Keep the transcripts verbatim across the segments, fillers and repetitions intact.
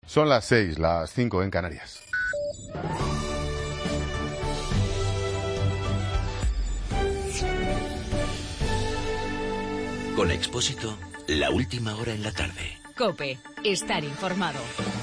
Son las seis, las cinco en Canarias. Con Expósito, la última hora en la tarde. COPE, estar informado.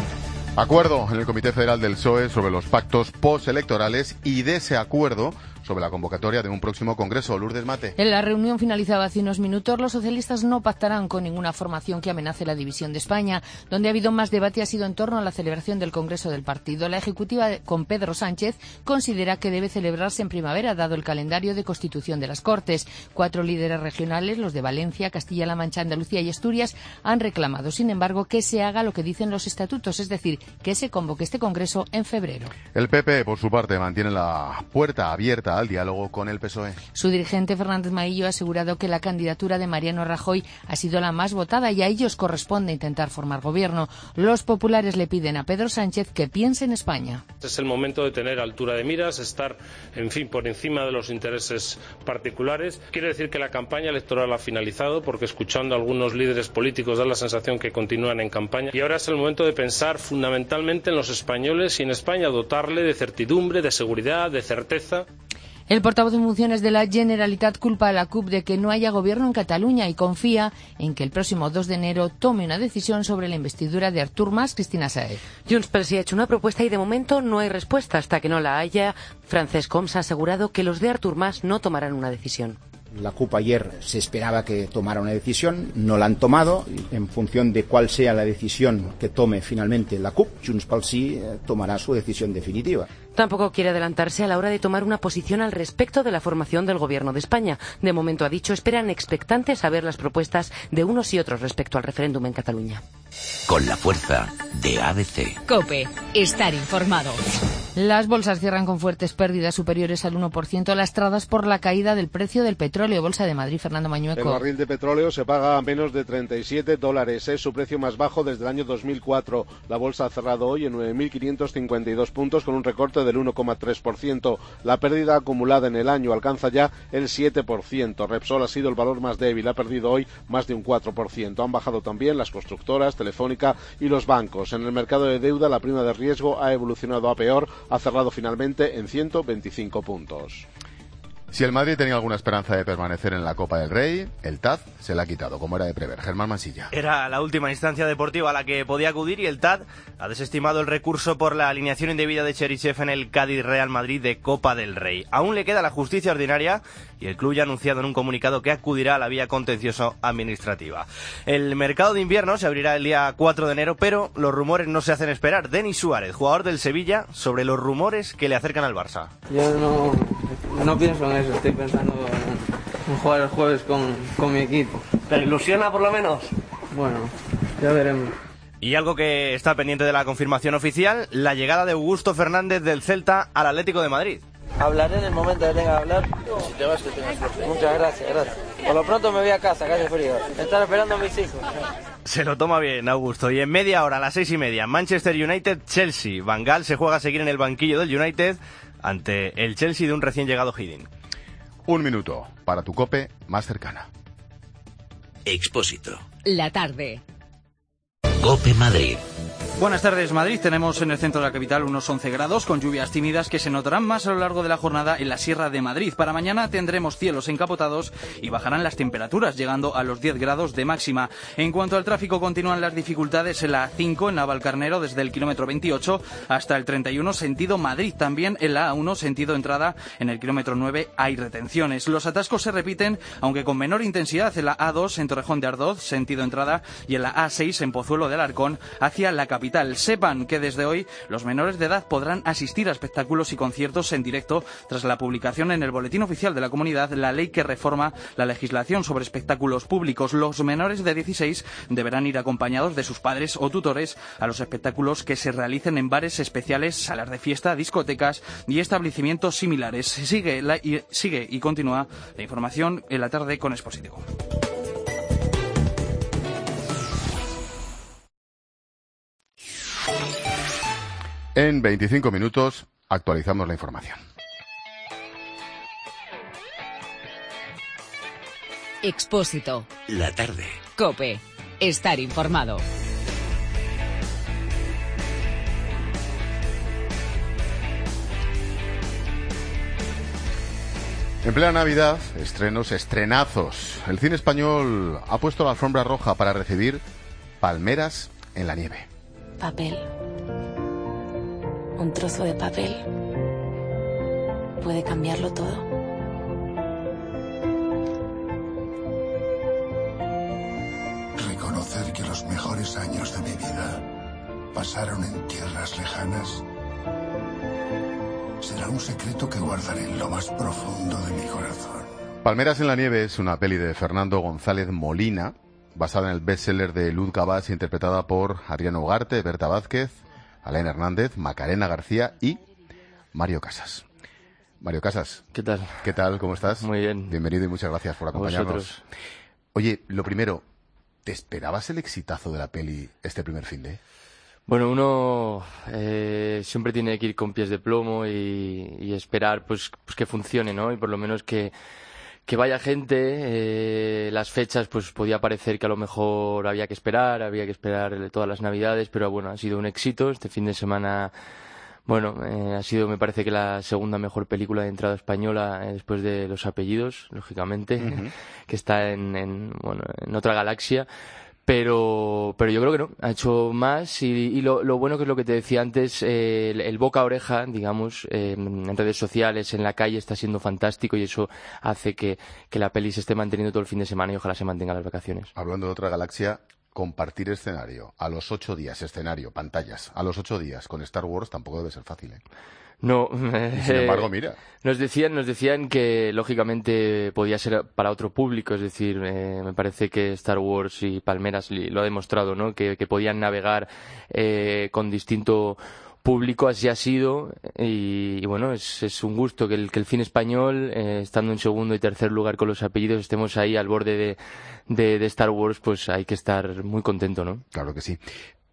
Acuerdo en el Comité Federal del P S O E sobre los pactos postelectorales y de ese acuerdo sobre la convocatoria de un próximo congreso. Lourdes Mate. En la reunión finalizada hace unos minutos, los socialistas no pactarán con ninguna formación que amenace la división de España. Donde ha habido más debate ha sido en torno a la celebración del congreso del partido. La ejecutiva, con Pedro Sánchez, considera que debe celebrarse en primavera, dado el calendario de constitución de las Cortes. Cuatro líderes regionales, los de Valencia, Castilla-La Mancha, Andalucía y Asturias, han reclamado, sin embargo, que se haga lo que dicen los estatutos, es decir, que se convoque este congreso en febrero. El P P, por su parte, mantiene la puerta abierta al diálogo con el P S O E. Su dirigente, Fernández Maillo, ha asegurado que la candidatura de Mariano Rajoy ha sido la más votada y a ellos corresponde intentar formar gobierno. Los populares le piden a Pedro Sánchez que piense en España. Es el momento de tener altura de miras, estar, en fin, por encima de los intereses particulares. Quiero decir que la campaña electoral ha finalizado, porque escuchando a algunos líderes políticos da la sensación que continúan en campaña. Y ahora es el momento de pensar fundamentalmente en los españoles y en España, dotarle de certidumbre, de seguridad, de certeza. El portavoz en funciones de la Generalitat culpa a la C U P de que no haya gobierno en Cataluña y confía en que el próximo dos de enero tome una decisión sobre la investidura de Artur Mas. Cristina Sáez. Junts pel Sí ha hecho una propuesta y de momento no hay respuesta hasta que no la haya. Francesc Homs ha asegurado que los de Artur Mas no tomarán una decisión. La C U P ayer se esperaba que tomara una decisión, no la han tomado. En función de cuál sea la decisión que tome finalmente la C U P, Junts pel Sí eh, tomará su decisión definitiva. Tampoco quiere adelantarse a la hora de tomar una posición al respecto de la formación del Gobierno de España. De momento, ha dicho, esperan expectantes a ver las propuestas de unos y otros respecto al referéndum en Cataluña. Con la fuerza de A B C. COPE, estar informado. Las bolsas cierran con fuertes pérdidas superiores al uno por ciento, lastradas por la caída del precio del petróleo. Bolsa de Madrid, Fernando Mañueco. El barril de petróleo se paga a menos de treinta y siete dólares. Es su precio más bajo desde el año dos mil cuatro. La bolsa ha cerrado hoy en nueve mil quinientos cincuenta y dos puntos con un recorte del uno coma tres por ciento. La pérdida acumulada en el año alcanza ya el siete por ciento. Repsol ha sido el valor más débil, ha perdido hoy más de un cuatro por ciento. Han bajado también las constructoras, Telefónica y los bancos. En el mercado de deuda la prima de riesgo ha evolucionado a peor, ha cerrado finalmente en ciento veinticinco puntos. Si el Madrid tenía alguna esperanza de permanecer en la Copa del Rey, el T A D se la ha quitado, como era de prever. Germán Mansilla. Era la última instancia deportiva a la que podía acudir y el T A D ha desestimado el recurso por la alineación indebida de Cherichev en el Cádiz-Real Madrid de Copa del Rey. Aún le queda la justicia ordinaria y el club ya ha anunciado en un comunicado que acudirá a la vía contencioso-administrativa. El mercado de invierno se abrirá el día cuatro de enero, pero los rumores no se hacen esperar. Denis Suárez, jugador del Sevilla, sobre los rumores que le acercan al Barça. Yo no, no pienso en eso, estoy pensando en, en jugar el jueves con, con mi equipo. ¿Te ilusiona por lo menos? Bueno, ya veremos. Y algo que está pendiente de la confirmación oficial, la llegada de Augusto Fernández del Celta al Atlético de Madrid. Hablaré en el momento que tenga que hablar. Si te vas, que tengas suerte. Muchas gracias, gracias. Por lo pronto me voy a casa, que hace frío. Me están esperando a mis hijos. Se lo toma bien, Augusto. Y en media hora, a las seis y media, Manchester United-Chelsea. Van Gaal se juega a seguir en el banquillo del United ante el Chelsea de un recién llegado Hiddink. Un minuto para tu COPE más cercana. Expósito. La tarde. COPE Madrid. Buenas tardes, Madrid. Tenemos en el centro de la capital unos once grados con lluvias tímidas que se notarán más a lo largo de la jornada en la Sierra de Madrid. Para mañana tendremos cielos encapotados y bajarán las temperaturas, llegando a los diez grados de máxima. En cuanto al tráfico, continúan las dificultades en la A cinco, en Navalcarnero, desde el kilómetro veintiocho hasta el treinta y uno, sentido Madrid. También en la A uno, sentido entrada, en el kilómetro nueve hay retenciones. Los atascos se repiten, aunque con menor intensidad, en la A dos, en Torrejón de Ardoz, sentido entrada, y en la A seis, en Pozuelo de Alarcón, hacia la capital. Sepan que desde hoy los menores de edad podrán asistir a espectáculos y conciertos en directo tras la publicación en el Boletín Oficial de la Comunidad la ley que reforma la legislación sobre espectáculos públicos. Los menores de dieciséis deberán ir acompañados de sus padres o tutores a los espectáculos que se realicen en bares especiales, salas de fiesta, discotecas y establecimientos similares. Sigue, la, y, sigue y continúa la información en la tarde con Expósito. En veinticinco minutos actualizamos la información. Expósito. La tarde. COPE. Estar informado. En plena Navidad, estrenos, estrenazos. El cine español ha puesto la alfombra roja para recibir Palmeras en la nieve. Papel. Un trozo de papel puede cambiarlo todo. Reconocer que los mejores años de mi vida pasaron en tierras lejanas será un secreto que guardaré en lo más profundo de mi corazón. Palmeras en la nieve es una peli de Fernando González Molina, basada en el bestseller de Luz Cabas, interpretada por Adriano Ugarte, Berta Vázquez, Alain Hernández, Macarena García y Mario Casas. Mario Casas. ¿Qué tal? ¿Qué tal? ¿Cómo estás? Muy bien. Bienvenido y muchas gracias por acompañarnos. Vosotros. Oye, lo primero, ¿te esperabas el exitazo de la peli este primer fin de...? Bueno, uno eh, siempre tiene que ir con pies de plomo y, y esperar pues, pues que funcione, ¿no? Y por lo menos que, que vaya gente. Eh, las fechas, pues podía parecer que a lo mejor había que esperar, había que esperar todas las Navidades, pero bueno, ha sido un éxito. Este fin de semana, bueno, eh, ha sido, me parece que la segunda mejor película de entrada española eh, después de Los Apellidos, lógicamente, uh-huh. que está en, en, bueno, en otra galaxia. Pero, pero yo creo que no, ha hecho más y, y lo, lo bueno que es lo que te decía antes, eh, el, el boca a oreja, digamos, eh, en redes sociales, en la calle está siendo fantástico y eso hace que, que la peli se esté manteniendo todo el fin de semana y ojalá se mantenga las vacaciones. Hablando de otra galaxia, compartir escenario, a los ocho días, escenario, pantallas, a los ocho días con Star Wars tampoco debe ser fácil, ¿eh? No, y sin embargo, mira. Nos decían, nos decían que lógicamente podía ser para otro público, es decir, eh, me parece que Star Wars y Palmeras lo ha demostrado, ¿no? Que, que podían navegar eh, con distinto público, así ha sido y, y bueno, es, es un gusto que el, que el cine español, eh, estando en segundo y tercer lugar con Los Apellidos, estemos ahí al borde de, de, de Star Wars, pues hay que estar muy contento, ¿no? Claro que sí.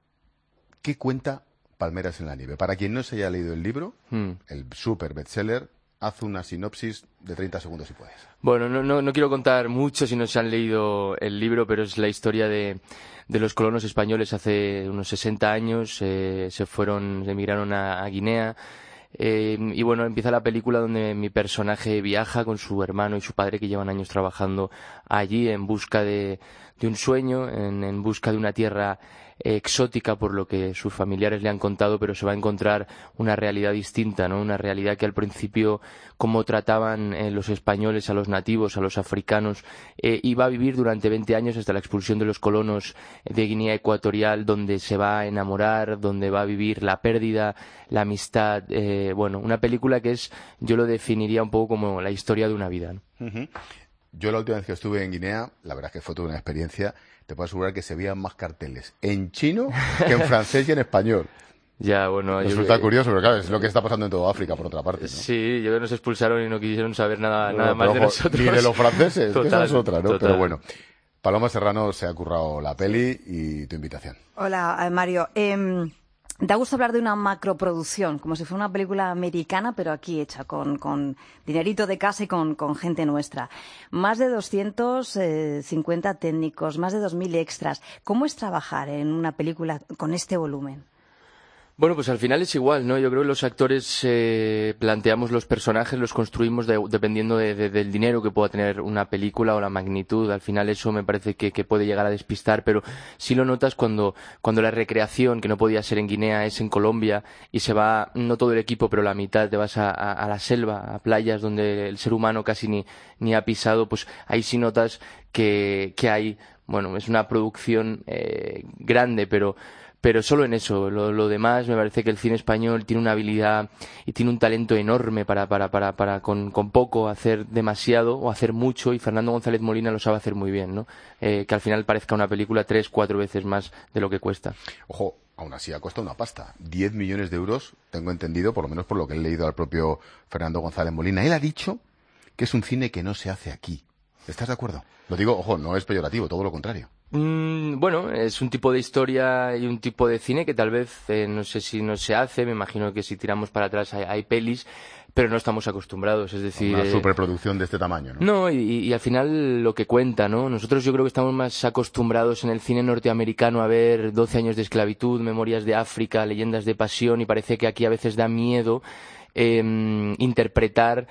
¿Qué cuenta Palmeras en la nieve? Para quien no se haya leído el libro, hmm. el super bestseller, haz una sinopsis de treinta segundos si puedes. Bueno, no, no, no quiero contar mucho si no se han leído el libro, pero es la historia de, de los colonos españoles hace unos sesenta años, eh, se fueron, emigraron a, a Guinea. Eh, y bueno, empieza la película donde mi personaje viaja con su hermano y su padre que llevan años trabajando allí en busca de, de un sueño, en, en busca de una tierra eh, exótica por lo que sus familiares le han contado, pero se va a encontrar una realidad distinta, ¿no? Una realidad que al principio, como trataban eh, los españoles a los nativos, a los africanos, eh, iba a vivir durante veinte años hasta la expulsión de los colonos de Guinea Ecuatorial, donde se va a enamorar, donde va a vivir la pérdida, la amistad, eh, bueno, una película que es, yo lo definiría un poco como la historia de una vida, ¿no? Uh-huh. Yo la última vez que estuve en Guinea, la verdad es que fue toda una experiencia, te puedo asegurar que se veían más carteles en chino que en francés y en español. Ya, bueno... Resulta yo... curioso, pero claro, es lo que está pasando en toda África, por otra parte, ¿no? Sí, yo creo que nos expulsaron y no quisieron saber nada, no, nada más ojo, de nosotros. Ni de los franceses, total, que esa es otra, ¿no? Total. Pero bueno, Paloma Serrano se ha currado la peli y tu invitación. Hola, Mario. Eh... Da gusto hablar de una macroproducción, como si fuera una película americana, pero aquí hecha con, con dinerito de casa y con, con gente nuestra. Más de doscientos cincuenta técnicos, más de dos mil extras. ¿Cómo es trabajar en una película con este volumen? Bueno, pues al final es igual, ¿no? Yo creo que los actores eh, planteamos los personajes, los construimos de, dependiendo de, de, del dinero que pueda tener una película o la magnitud. Al final eso me parece que, que puede llegar a despistar, pero sí lo notas cuando, cuando la recreación, que no podía ser en Guinea, es en Colombia y se va, no todo el equipo, pero la mitad, te vas a, a, a la selva, a playas donde el ser humano casi ni, ni ha pisado, pues ahí sí notas que, que hay, bueno, es una producción eh, grande, pero... Pero solo en eso, lo, lo demás me parece que el cine español tiene una habilidad y tiene un talento enorme para, para, para, para con, con poco hacer demasiado o hacer mucho, y Fernando González Molina lo sabe hacer muy bien, ¿no? Eh, que al final parezca una película tres, cuatro veces más de lo que cuesta. Ojo, aún así ha costado una pasta. diez millones de euros, tengo entendido, por lo menos por lo que he leído al propio Fernando González Molina. Él ha dicho que es un cine que no se hace aquí. ¿Estás de acuerdo? Lo digo, ojo, no es peyorativo, todo lo contrario. Mm, bueno, es un tipo de historia y un tipo de cine que tal vez, eh, no sé si no se hace, me imagino que si tiramos para atrás hay, hay pelis, pero no estamos acostumbrados, es decir... Una eh, superproducción de este tamaño, ¿no? No, y, y al final lo que cuenta, ¿no? Nosotros yo creo que estamos más acostumbrados en el cine norteamericano a ver doce años de esclavitud, Memorias de África, Leyendas de Pasión, y parece que aquí a veces da miedo eh, interpretar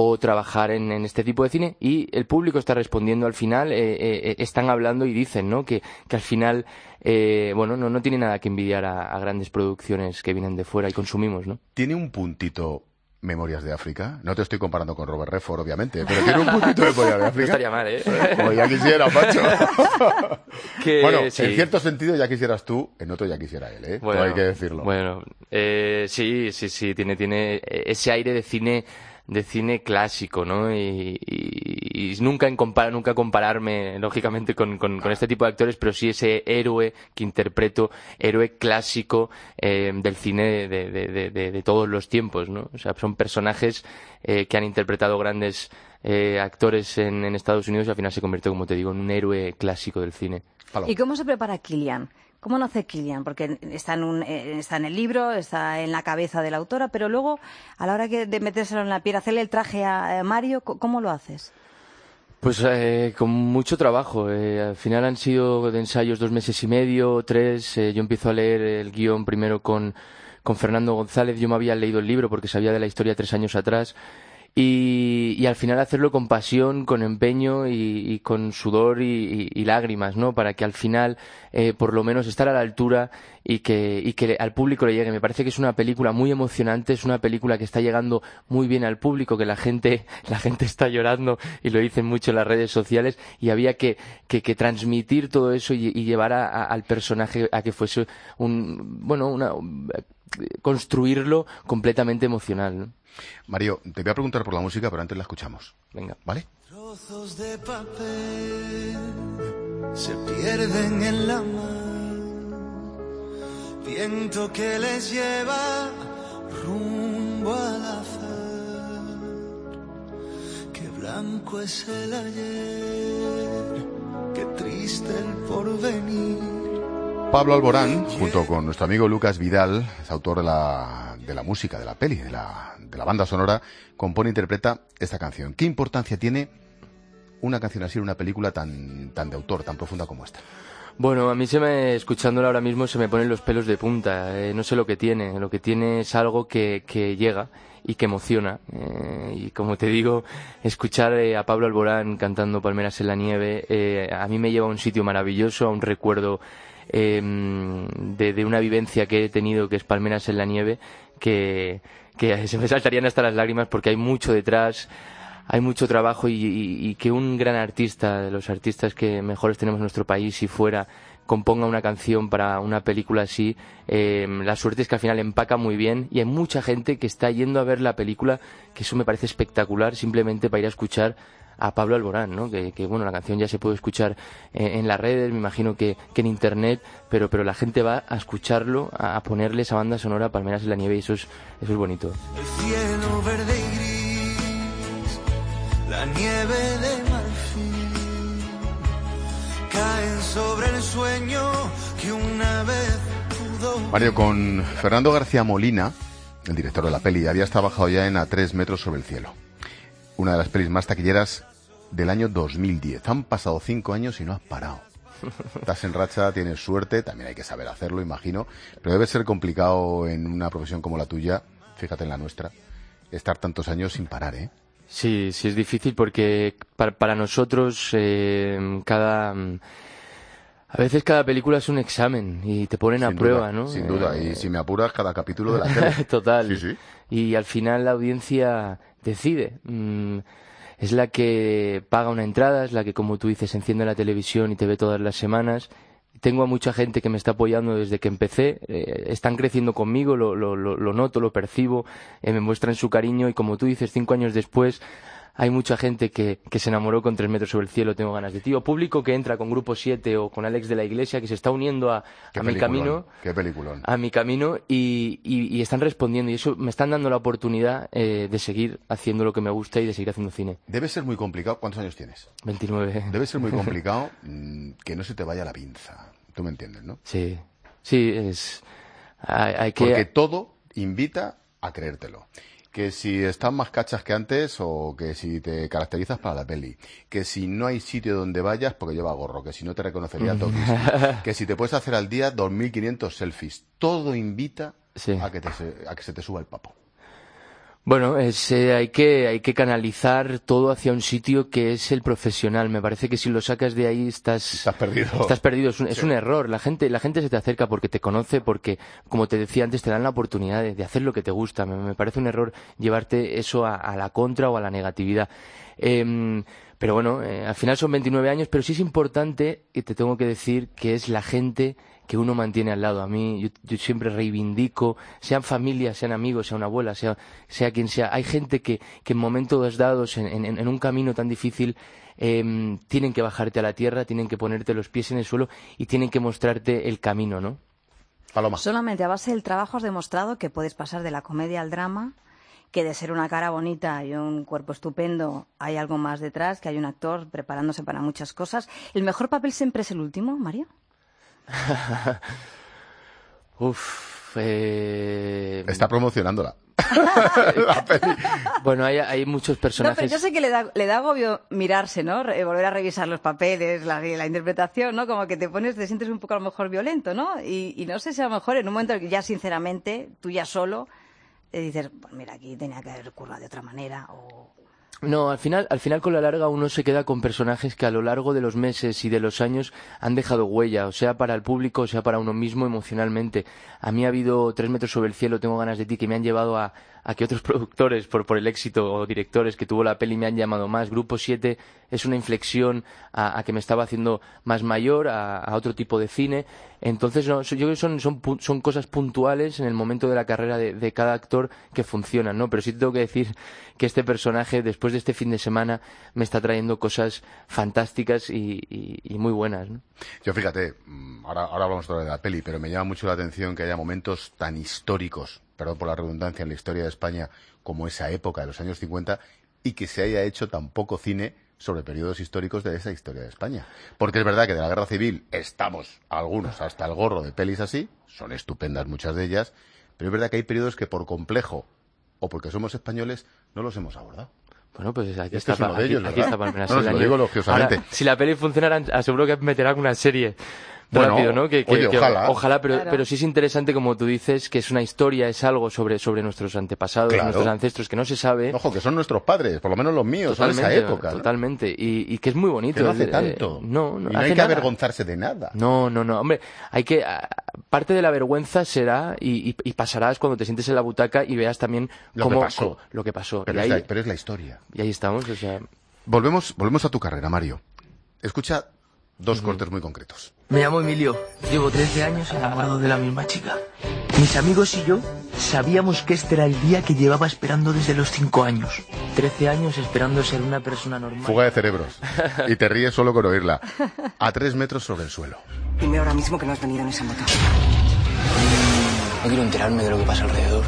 o trabajar en, en este tipo de cine, y el público está respondiendo al final, eh, eh, están hablando y dicen, ¿no?, que, que al final, eh, bueno, no, no tiene nada que envidiar a, a grandes producciones que vienen de fuera y consumimos, ¿no? Tiene un puntito Memorias de África. No te estoy comparando con Robert Redford, obviamente, pero tiene un puntito de Memorias de África. No estaría mal, ¿eh? Pues ya quisiera, macho. Que, bueno, sí. en cierto sentido ya quisieras tú, en otro ya quisiera él, ¿eh? Bueno, Todo hay que decirlo. Bueno, eh, sí, sí, sí, tiene, tiene ese aire de cine de cine clásico, ¿no? Y, y, y nunca en compara, nunca compararme, lógicamente, con, con, con este tipo de actores, pero sí ese héroe que interpreto, héroe clásico eh, del cine de, de, de, de, de todos los tiempos, ¿no? O sea, son personajes eh, que han interpretado grandes eh, actores en, en Estados Unidos y al final se convirtió, como te digo, en un héroe clásico del cine. ¿Y cómo se prepara Kylian? ¿Cómo nace Kylian? Porque está en, un, eh, está en el libro, está en la cabeza de la autora, pero luego, a la hora que de metérselo en la piel, hacerle el traje a, a Mario, ¿cómo lo haces? Pues eh, con mucho trabajo. Eh, al final han sido de ensayos dos meses y medio, tres. Eh, yo empiezo a leer el guión primero con, con Fernando González. Yo me había leído el libro porque sabía de la historia tres años atrás. Y, y al final hacerlo con pasión, con empeño y, y con sudor y, y, y lágrimas, ¿no? Para que al final, eh, por lo menos, estar a la altura y que, y que al público le llegue. Me parece que es una película muy emocionante, es una película que está llegando muy bien al público, que la gente, la gente está llorando y lo dicen mucho en las redes sociales, y había que, que, que transmitir todo eso y, y llevar a, a, al personaje a que fuese un, bueno, una, construirlo completamente emocional, ¿no? Mario, te voy a preguntar por la música, pero antes la escuchamos. Venga. ¿Vale? Trozos de papel se pierden en la mar, viento que les lleva rumbo al azar, qué blanco es el ayer, qué triste el porvenir. Pablo Alborán, junto con nuestro amigo Lucas Vidal, es autor de la, de la música, de la peli, de la, de la banda sonora, compone e interpreta esta canción. ¿Qué importancia tiene una canción así en una película tan, tan de autor, tan profunda como esta? Bueno, a mí se me, escuchándola ahora mismo, se me ponen los pelos de punta. Eh, no sé lo que tiene. Lo que tiene es algo que, que llega y que emociona. Eh, y como te digo, escuchar eh, a Pablo Alborán cantando Palmeras en la nieve, eh, a mí me lleva a un sitio maravilloso, a un recuerdo eh, de, de una vivencia que he tenido, que es Palmeras en la nieve, que, que se me saltarían hasta las lágrimas porque hay mucho detrás. Hay mucho trabajo y, y, y que un gran artista, de los artistas que mejores tenemos en nuestro país y fuera, componga una canción para una película así, eh, la suerte es que al final empaca muy bien y hay mucha gente que está yendo a ver la película, que eso me parece espectacular, simplemente para ir a escuchar a Pablo Alborán, ¿no? Que, que bueno, la canción ya se puede escuchar eh, en las redes, me imagino que, que en internet, pero, pero la gente va a escucharlo, a, a ponerle esa banda sonora Palmeras en la nieve y eso es, eso es bonito. El cielo verde y gris, la nieve de marfil, caen sobre el sueño que una vez pudo... Mario, con Fernando García Molina, el director de la peli, habías trabajado ya en A tres metros sobre el cielo, una de las pelis más taquilleras del año dos mil diez. Han pasado cinco años y no has parado. Estás en racha, tienes suerte, también hay que saber hacerlo, imagino, pero debe ser complicado en una profesión como la tuya, fíjate en la nuestra, estar tantos años sin parar, ¿eh? Sí, sí es difícil porque para, para nosotros eh, cada... A veces cada película es un examen y te ponen sin a prueba, duda, ¿no? Sin duda, y si me apuras, cada capítulo de la tele. Total. Sí, sí. Y al final la audiencia decide. Mm, es la que paga una entrada, es la que, como tú dices, enciende la televisión y te ve todas las semanas. Tengo a mucha gente que me está apoyando desde que empecé, eh, están creciendo conmigo, lo, lo, lo, lo noto, lo percibo, eh, me muestran su cariño y como tú dices, cinco años después hay mucha gente que, que se enamoró con Tres metros sobre el cielo, Tengo ganas de ti, o público que entra con Grupo siete o con Alex de la Iglesia que se está uniendo a, a mi camino, qué peliculón. a mi camino y, y, y están respondiendo y eso me están dando la oportunidad eh, de seguir haciendo lo que me gusta y de seguir haciendo cine. Debe ser muy complicado. ¿Cuántos años tienes? veintinueve. Debe ser muy complicado mmm, que no se te vaya la pinza. Tú me entiendes, ¿no? Sí, sí, es... Hay, hay que... Porque todo invita a creértelo. Que si están más cachas que antes o que si te caracterizas para la peli. Que si no hay sitio donde vayas porque lleva gorro. Que si no te reconocería Tokiski. Que si te puedes hacer al día dos mil quinientos selfies. Todo invita sí. a, que te, a que se te suba el papo. Bueno, es, eh, hay que hay que canalizar todo hacia un sitio que es el profesional. Me parece que si lo sacas de ahí estás estás perdido. Estás perdido. Es un, sí. es un error. La gente la gente se te acerca porque te conoce, porque, como te decía antes, te dan la oportunidad de, de hacer lo que te gusta. Me, me parece un error llevarte eso a, a la contra o a la negatividad. Eh, pero bueno, eh, al final son veintinueve años, pero sí es importante, y te tengo que decir, que es la gente que uno mantiene al lado. A mí, yo, yo siempre reivindico, sean familias, sean amigos, sea una abuela, sea, sea quien sea. Hay gente que, que en momentos dados, en, en, en un camino tan difícil, eh, tienen que bajarte a la tierra, tienen que ponerte los pies en el suelo y tienen que mostrarte el camino, ¿no? Paloma. Solamente a base del trabajo has demostrado que puedes pasar de la comedia al drama, que de ser una cara bonita y un cuerpo estupendo hay algo más detrás, que hay un actor preparándose para muchas cosas. ¿El mejor papel siempre es el último, Mario? Uf, eh... Está promocionándola. La peli. Bueno, hay, hay muchos personajes. No, pero yo sé que le da, le da agobio mirarse, ¿no? Re- volver a revisar los papeles, la, la interpretación, ¿no? Como que te pones, te sientes un poco a lo mejor violento, ¿no? Y, y no sé si a lo mejor en un momento en que ya sinceramente, tú ya solo, eh, dices, pues mira, aquí tenía que haber currado de otra manera o... No, al final, al final con la larga uno se queda con personajes que a lo largo de los meses y de los años han dejado huella, o sea para el público, o sea para uno mismo emocionalmente. A mí ha habido Tres metros sobre el cielo, Tengo ganas de ti, que me han llevado a, a que otros productores, por, por el éxito, o directores que tuvo la peli, me han llamado más. Grupo siete es una inflexión a, a que me estaba haciendo más mayor, a, a otro tipo de cine. Entonces, no, yo creo que son, son, son cosas puntuales en el momento de la carrera de, de cada actor que funcionan, ¿no? Pero sí tengo que decir que este personaje, después de este fin de semana, me está trayendo cosas fantásticas y, y, y muy buenas, ¿no? Yo fíjate, ahora, ahora hablamos todavía de la peli, pero me llama mucho la atención que haya momentos tan históricos, perdón por la redundancia, en la historia de España, como esa época de los años cincuenta, y que se haya hecho tan poco cine sobre periodos históricos de esa historia de España. Porque es verdad que de la Guerra Civil estamos algunos hasta el gorro de pelis así, son estupendas muchas de ellas, pero es verdad que hay periodos que por complejo o porque somos españoles no los hemos abordado. Bueno, pues aquí este está, es uno de aquí, ellos, aquí está Palmeras. No, no, lo digo elogiosamente. Ahora, si la peli funcionara, aseguro que meterá una serie. Bueno, rápido, ¿no? Que, que, oye, que, ojalá. Ojalá, pero, Claro. pero sí es interesante, como tú dices, que es una historia, es algo sobre, sobre nuestros antepasados, Claro. nuestros ancestros, que no se sabe. Ojo, que son nuestros padres, por lo menos los míos, Totalmente, son de esa época, ¿no? totalmente. Y, y que es muy bonito. Que no hace Eh, tanto. no, no y no hace hay que nada. avergonzarse de nada. No, no, no. Hombre, hay que... ah, parte de la vergüenza será y, y, y pasarás cuando te sientes en la butaca y veas también Lo cómo... que pasó. co- lo que pasó. Pero, Y es ahí, la, pero es la historia. y ahí estamos, o sea... Volvemos, volvemos a tu carrera, Mario. Escucha dos cortes muy concretos. Me llamo Emilio, llevo trece años enamorado de la misma chica. Mis amigos y yo sabíamos que este era el día que llevaba esperando desde los cinco años. trece años esperando ser una persona normal. Fuga de cerebros. Y te ríes solo con oírla. A tres metros sobre el suelo. Dime ahora mismo que no has venido en esa moto. No quiero enterarme de lo que pasa alrededor.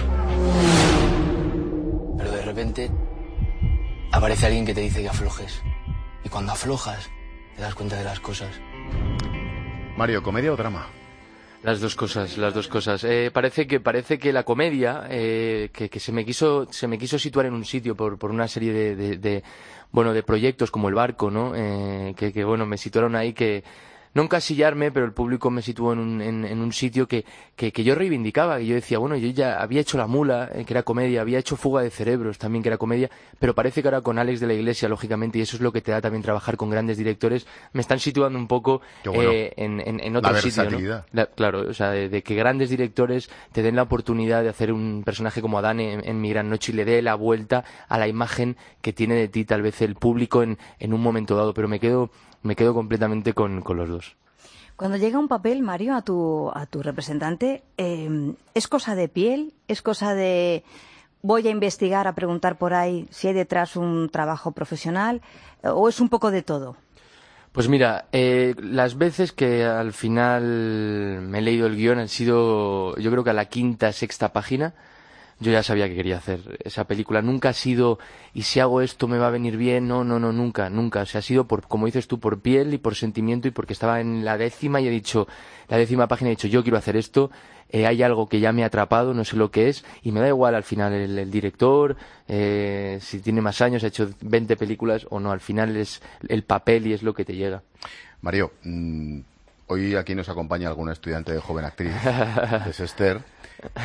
Pero de repente aparece alguien que te dice que aflojes. Y cuando aflojas, te das cuenta de las cosas. Mario, ¿comedia o drama? Las dos cosas, las dos cosas. Eh, parece que parece que la comedia eh, que, que se me quiso se me quiso situar en un sitio por, por una serie de, de, de bueno de proyectos como El Barco, ¿no? Eh, que, que bueno me situaron ahí que no encasillarme, pero el público me situó en un, en, en un sitio que, que, que yo reivindicaba, que yo decía, bueno, yo ya había hecho La Mula, eh, que era comedia, había hecho Fuga de Cerebros también, que era comedia, pero parece que ahora con Alex de la Iglesia, lógicamente, y eso es lo que te da también trabajar con grandes directores, me están situando un poco Qué bueno. eh, en, en, en otro La sitio, ¿no? versatilidad. La- claro, o sea, de, de que grandes directores te den la oportunidad de hacer un personaje como Adán en, en Mi Gran Noche y le dé la vuelta a la imagen que tiene de ti tal vez el público en, en un momento dado, pero me quedo, me quedo completamente con, con los dos. Cuando llega un papel, Mario, a tu, a tu representante, eh, ¿es cosa de piel? ¿Es cosa de voy a investigar, a preguntar por ahí si hay detrás un trabajo profesional? ¿O es un poco de todo? Pues mira, eh, las veces que al final me he leído el guión han sido, yo creo que a la quinta, sexta página, yo ya sabía que quería hacer esa película. Nunca ha sido, y si hago esto me va a venir bien, no, no, no, nunca, nunca. O sea, ha sido, por, como dices tú, por piel y por sentimiento y porque estaba en la décima y he dicho, la décima página he dicho, yo quiero hacer esto, eh, hay algo que ya me ha atrapado, no sé lo que es, y me da igual al final el, el director, eh, si tiene más años, ha hecho veinte películas o no, al final es el papel y es lo que te llega. Mario, mmm, hoy aquí nos acompaña alguna estudiante de joven actriz, que es Esther.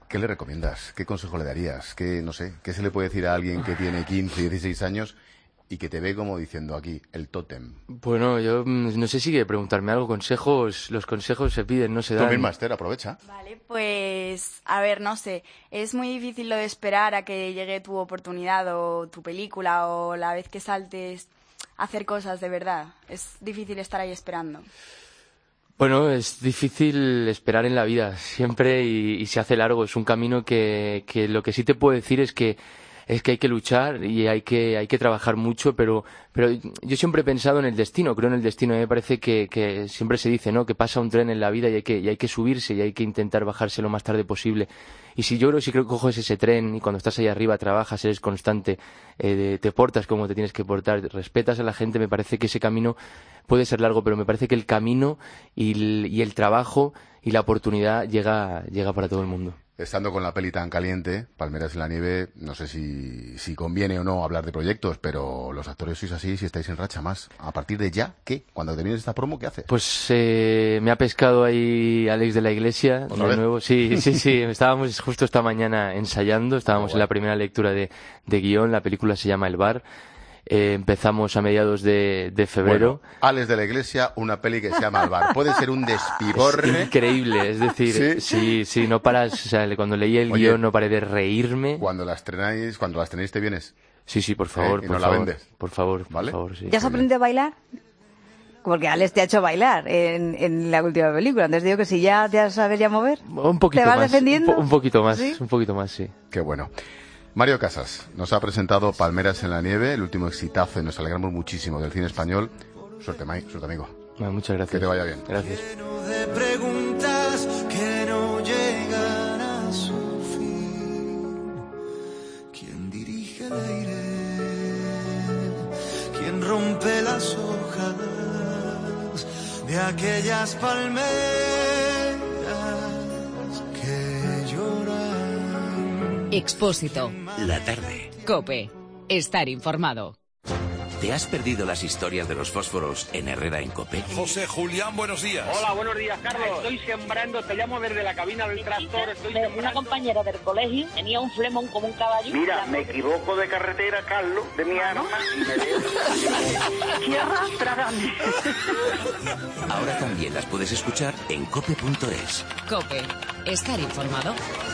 ¿Qué le recomiendas? ¿Qué consejo le darías? ¿Qué, no sé, qué se le puede decir a alguien que tiene quince, dieciséis años y que te ve como diciendo aquí, el tótem? Bueno, yo mm, no sé si quiere preguntarme algo. Consejos, los consejos se piden, no se dan. Tú misma, Esther, aprovecha. Vale, pues, a ver, no sé. Es muy difícil lo de esperar a que llegue tu oportunidad o tu película o la vez que saltes a hacer cosas de verdad. Es difícil estar ahí esperando. Bueno, es difícil esperar en la vida siempre y, y se hace largo. Es un camino que, que lo que sí te puedo decir es que es que hay que luchar y hay que hay que trabajar mucho, pero pero yo siempre he pensado en el destino, creo en el destino. A mí me parece que, que siempre se dice, ¿no?, que pasa un tren en la vida y hay que y hay que subirse y hay que intentar bajarse lo más tarde posible. Y si yo creo si creo que coges ese tren y cuando estás ahí arriba trabajas, eres constante, eh, te portas como te tienes que portar, respetas a la gente, me parece que ese camino puede ser largo, pero me parece que el camino y el, y el trabajo y la oportunidad llega llega para todo el mundo. Estando con la peli tan caliente, Palmeras en la nieve, no sé si, si conviene o no hablar de proyectos, pero los actores sois así, si estáis en racha más. A partir de ya, ¿qué? Cuando termines esta promo, ¿qué haces? Pues eh, me ha pescado ahí Alex de la Iglesia, de vez? nuevo. Sí, sí, sí. Estábamos justo esta mañana ensayando, estábamos en la primera lectura de, de guión, la película se llama El Bar. Eh, empezamos a mediados de, de febrero. Bueno, Alex de la Iglesia, una peli que se llama El Bar. Puede ser un despiborre. Es increíble, es decir, sí, sí, sí no paras, o sea, cuando leí el Oye, guión no paré de reírme. Cuando la estrenáis, cuando la estrenéis te vienes. Sí, sí, por favor, ¿Eh? Y por nos favor, la vendes. por favor, ¿Vale? por favor, sí. ¿Ya has aprendido a bailar? Porque Alex te ha hecho bailar en, en la última película. Entonces digo que si ya te sabes ya mover, un poquito ¿te vas más, defendiendo? Un, po un poquito más, ¿Sí? un poquito más, sí. Qué bueno. Mario Casas nos ha presentado Palmeras en la nieve, el último exitazo, y nos alegramos muchísimo del cine español. Suerte, Mike, suerte, amigo. Bueno, muchas gracias. Que te vaya bien. Gracias. Lleno de preguntas que no llegan a su fin. ¿Quién dirige el aire? ¿Quién rompe las hojas de aquellas palmeras que lloran? Expósito. La tarde. COPE. Estar informado. ¿Te has perdido las historias de los fósforos en Herrera en COPE? José Julián, buenos días. Hola, buenos días, Carlos. Estoy sembrando, te llamo desde la cabina del tractor. Estoy de sembrando. Una compañera del colegio tenía un flemón como un caballo. Mira, me equivoco de carretera, Carlos, de mi arma, y me dejo. ¡Qué arrastra! Ahora también las puedes escuchar en cope punto es. COPE. Estar informado.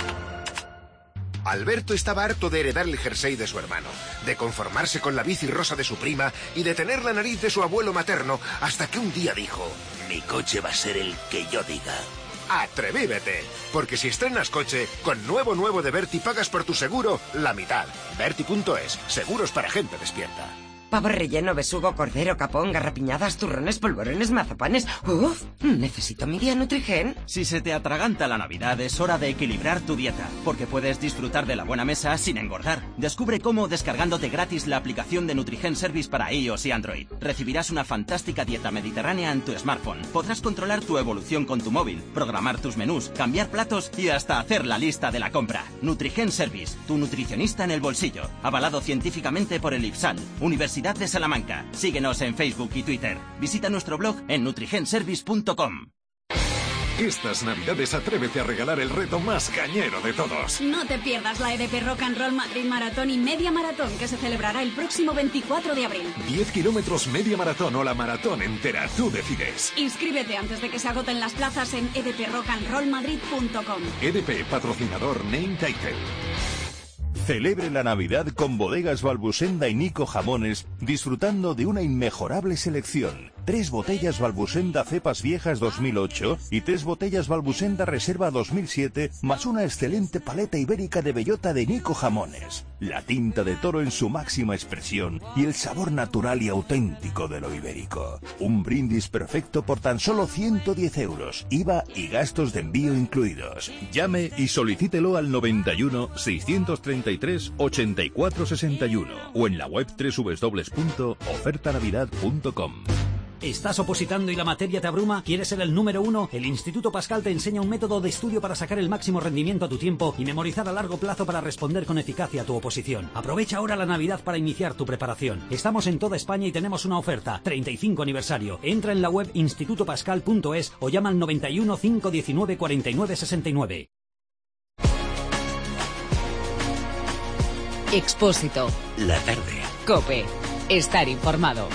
Alberto estaba harto de heredar el jersey de su hermano, de conformarse con la bici rosa de su prima y de tener la nariz de su abuelo materno, hasta que un día dijo: Mi coche va a ser el que yo diga. ¡Atrevívete! Porque si estrenas coche, con nuevo nuevo de Berti pagas por tu seguro la mitad. Berti punto es, seguros para gente despierta. Pavo relleno, besugo, cordero, capón, garrapiñadas, turrones, polvorones, mazapanes. ¡Uf! Necesito mi día Nutrigen. Si se te atraganta la Navidad, es hora de equilibrar tu dieta, porque puedes disfrutar de la buena mesa sin engordar. Descubre cómo descargándote gratis la aplicación de Nutrigen Service para iOS y Android. Recibirás una fantástica dieta mediterránea en tu smartphone. Podrás controlar tu evolución con tu móvil, programar tus menús, cambiar platos y hasta hacer la lista de la compra. Nutrigen Service, tu nutricionista en el bolsillo. Avalado científicamente por el IPSAN, Universidad de Salamanca. Síguenos en Facebook y Twitter. Visita nuestro blog en nutrigenservice punto com. Estas navidades atrévete a regalar el reto más cañero de todos. No te pierdas la E D P Rock and Roll Madrid Maratón y Media Maratón, que se celebrará el próximo veinticuatro de abril. diez kilómetros media maratón o la maratón entera, tú decides. Inscríbete antes de que se agoten las plazas en e d p rock and roll madrid punto com. E D P, patrocinador Name Title. Celebre la Navidad con Bodegas Balbusenda y Nico Jamones, disfrutando de una inmejorable selección. Tres botellas Balbusenda Cepas Viejas dos mil ocho y tres botellas Balbusenda Reserva dos mil siete, más una excelente paleta ibérica de bellota de Nico Jamones. La tinta de toro en su máxima expresión y el sabor natural y auténtico de lo ibérico. Un brindis perfecto por tan solo ciento diez euros, I V A y gastos de envío incluidos. Llame y solicítelo al noventa y uno, seiscientos treinta y tres, ochenta y cuatro sesenta y uno o en la web doble u doble u doble u punto oferta navidad punto com. ¿Estás opositando y la materia te abruma? ¿Quieres ser el número uno? El Instituto Pascal te enseña un método de estudio para sacar el máximo rendimiento a tu tiempo y memorizar a largo plazo para responder con eficacia a tu oposición. Aprovecha ahora la Navidad para iniciar tu preparación. Estamos en toda España y tenemos una oferta, treinta y cinco aniversario. Entra en la web instituto pascal punto es o llama al noventa y uno, cinco diecinueve, cuarenta y nueve sesenta y nueve. Expósito. La tarde. COPE. Estar informado.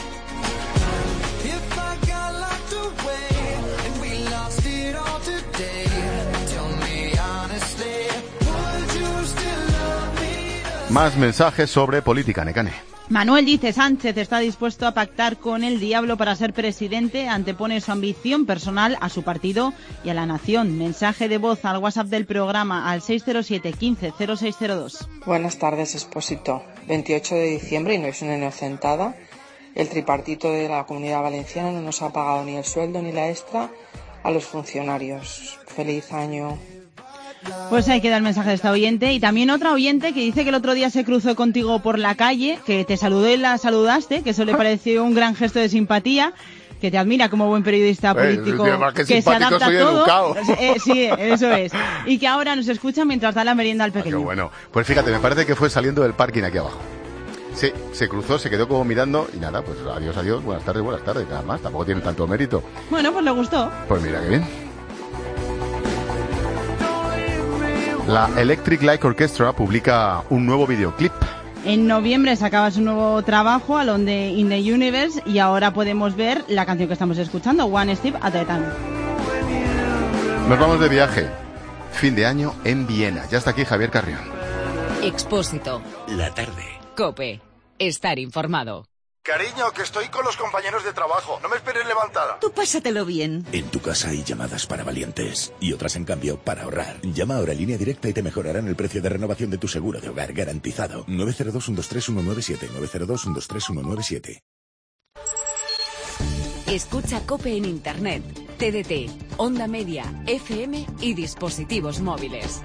Más mensajes sobre política, Nekane. Manuel dice: Sánchez está dispuesto a pactar con el diablo para ser presidente, antepone su ambición personal a su partido y a la nación. Mensaje de voz al WhatsApp del programa al seis cero siete, quince, cero seis cero dos. Buenas tardes, Expósito. veintiocho de diciembre y no es una inocentada. El tripartito de la Comunidad Valenciana no nos ha pagado ni el sueldo ni la extra a los funcionarios. Feliz año. Pues ahí queda el mensaje de esta oyente. Y también otra oyente que dice que el otro día se cruzó contigo por la calle, que te saludó y la saludaste, que eso le pareció un gran gesto de simpatía, que te admira como buen periodista político, eh, que, que se adapta a todo. Eh, sí, eso es. Y que ahora nos escucha mientras da la merienda al pequeño. Ah, qué bueno. Pues fíjate, me parece que fue saliendo del parking aquí abajo. Sí, se cruzó, se quedó como mirando y nada, pues adiós, adiós, buenas tardes, buenas tardes, nada más, tampoco tiene tanto mérito. Bueno, pues le gustó. Pues mira, qué bien. La Electric Light Orchestra publica un nuevo videoclip. En noviembre sacaba su nuevo trabajo, Alone in the Universe, y ahora podemos ver la canción que estamos escuchando, One Step at a Time. Nos vamos de viaje. Fin de año en Viena. Ya está aquí Javier Carrión. Expósito. La tarde. COPE. Estar informado. Cariño, que estoy con los compañeros de trabajo. No me esperes levantada. Tú pásatelo bien. En tu casa hay llamadas para valientes y otras, en cambio, para ahorrar. Llama ahora a Línea Directa y te mejorarán el precio de renovación de tu seguro de hogar garantizado. nueve cero dos, uno dos tres, uno nueve siete. nueve cero dos, uno dos tres, uno nueve siete. Escucha COPE en Internet, T D T, Onda Media, F M y dispositivos móviles.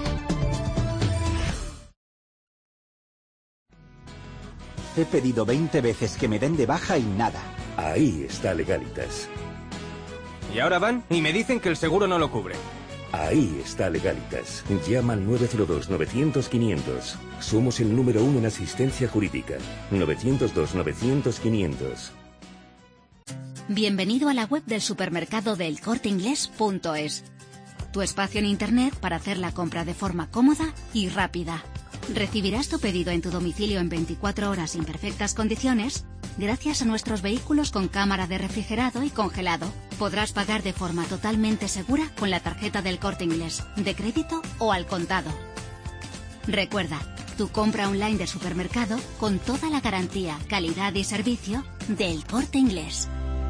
He pedido veinte veces que me den de baja y nada. Ahí está Legalitas. Y ahora van y me dicen que el seguro no lo cubre. Ahí está Legalitas. Llama al nueve cero dos, novecientos, quinientos. Somos el número uno en asistencia jurídica. novecientos dos, novecientos, quinientos. Bienvenido a la web del supermercado de el corte inglés punto es. Tu espacio en Internet para hacer la compra de forma cómoda y rápida. Recibirás tu pedido en tu domicilio en veinticuatro horas en perfectas condiciones, gracias a nuestros vehículos con cámara de refrigerado y congelado. Podrás pagar de forma totalmente segura con la tarjeta del Corte Inglés, de crédito o al contado. Recuerda, tu compra online de supermercado con toda la garantía, calidad y servicio del Corte Inglés.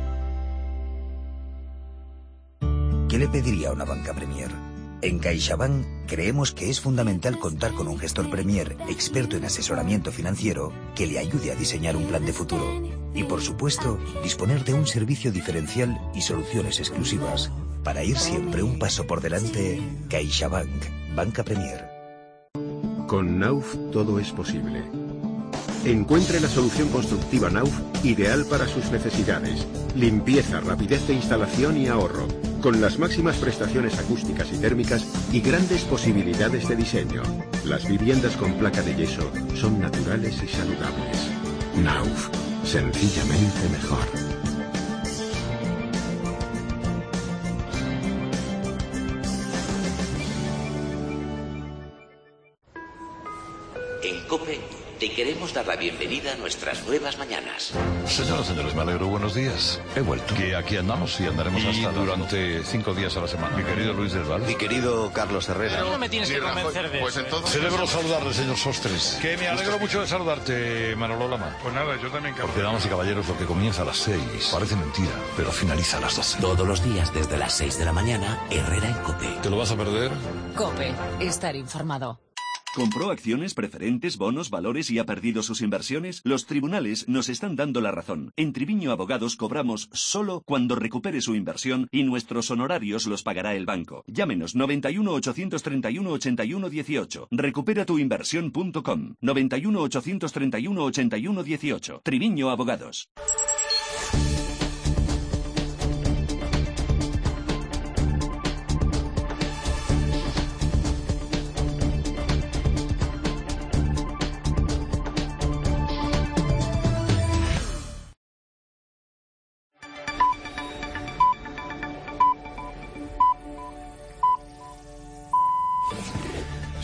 ¿Qué le pediría a una banca Premier? En CaixaBank creemos que es fundamental contar con un gestor Premier experto en asesoramiento financiero que le ayude a diseñar un plan de futuro. Y por supuesto, disponer de un servicio diferencial y soluciones exclusivas. Para ir siempre un paso por delante, CaixaBank, Banca Premier. Con Nauf todo es posible. Encuentre la solución constructiva Nauf ideal para sus necesidades. Limpieza, rapidez de instalación y ahorro. Con las máximas prestaciones acústicas y térmicas y grandes posibilidades de diseño. Las viviendas con placa de yeso son naturales y saludables. Nauf, sencillamente mejor. En COPE te queremos dar la bienvenida a nuestras nuevas mañanas. Señoras, señores, me alegro. Buenos días. He vuelto. Que aquí andamos y andaremos y hasta durante las... cinco días a la semana. Mi querido Luis del Val. Mi querido Carlos Herrera. Pero no me tienes que convencer de pues eso. Entonces... Celebro saludarle, señor Sostres. Que me alegro mucho de saludarte, Manolo Lama. Pues nada, yo también, Carlos. Porque, damas y caballeros, lo que comienza a las seis parece mentira, pero finaliza a las doce. Todos los días desde las seis de la mañana, Herrera en COPE. ¿Te lo vas a perder? COPE. Estar informado. ¿Compró acciones, preferentes, bonos, valores y ha perdido sus inversiones? Los tribunales nos están dando la razón. En Triviño Abogados cobramos solo cuando recupere su inversión y nuestros honorarios los pagará el banco. Llámenos noventa y uno, ochocientos treinta y uno, ochenta y uno dieciocho. recupera tu inversión punto com. noventa y uno, ochocientos treinta y uno, ochenta y uno dieciocho. Triviño Abogados. Son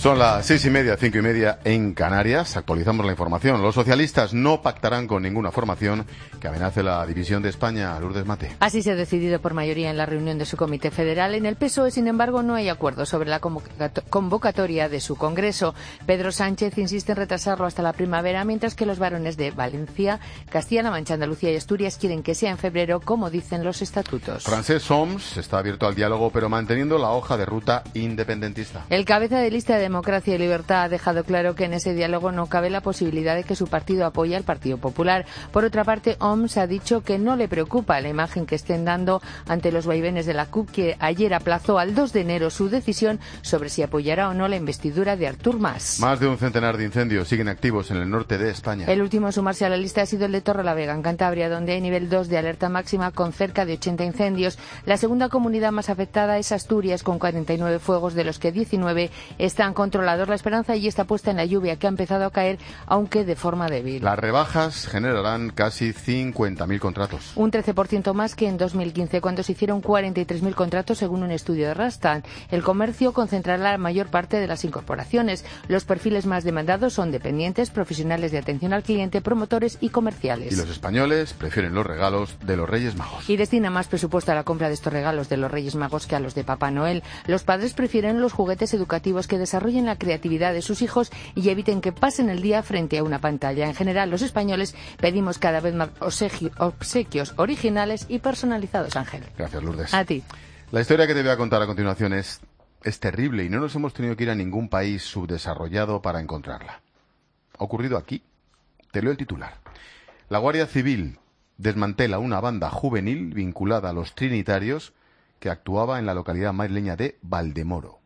Son las seis y media, cinco y media en Canarias. Actualizamos la información. Los socialistas no pactarán con ninguna formación que amenace la división de España. Lourdes Mate. Así se ha decidido por mayoría en la reunión de su comité federal. En el P S O E, sin embargo, no hay acuerdo sobre la convocatoria de su congreso. Pedro Sánchez insiste en retrasarlo hasta la primavera, mientras que los varones de Valencia, Castilla-La Mancha, Andalucía y Asturias quieren que sea en febrero, como dicen los estatutos. Francesc Homs está abierto al diálogo, pero manteniendo la hoja de ruta independentista. El cabeza de lista de Democracia y Libertad ha dejado claro que en ese diálogo no cabe la posibilidad de que su partido apoye al Partido Popular. Por otra parte, Homs ha dicho que no le preocupa la imagen que estén dando ante los vaivenes de la C U P, que ayer aplazó al dos de enero su decisión sobre si apoyará o no la investidura de Artur Mas. Más de un centenar de incendios siguen activos en el norte de España. El último en sumarse a la lista ha sido el de Torrelavega, en Cantabria, donde hay nivel dos de alerta máxima con cerca de ochenta incendios. La segunda comunidad más afectada es Asturias, con cuarenta y nueve fuegos, de los que diecinueve están controlados. La esperanza allí está puesta en la lluvia, que ha empezado a caer, aunque de forma débil. Las rebajas generarán casi cincuenta mil contratos. Un trece por ciento más que en dos mil quince, cuando se hicieron cuarenta y tres mil contratos, según un estudio de Randstad. El comercio concentrará la mayor parte de las incorporaciones. Los perfiles más demandados son dependientes, profesionales de atención al cliente, promotores y comerciales. Y los españoles prefieren los regalos de los Reyes Magos. Y destina más presupuesto a la compra de estos regalos de los Reyes Magos que a los de Papá Noel. Los padres prefieren los juguetes educativos que desarrollen la creatividad de sus hijos y eviten que pasen el día frente a una pantalla. En general, los españoles pedimos cada vez más obsequios originales y personalizados, Ángel. Gracias, Lourdes. A ti. La historia que te voy a contar a continuación es, es terrible y no nos hemos tenido que ir a ningún país subdesarrollado para encontrarla. Ha ocurrido aquí. Te leo el titular. La Guardia Civil desmantela una banda juvenil vinculada a los trinitarios que actuaba en la localidad madrileña de Valdemoro.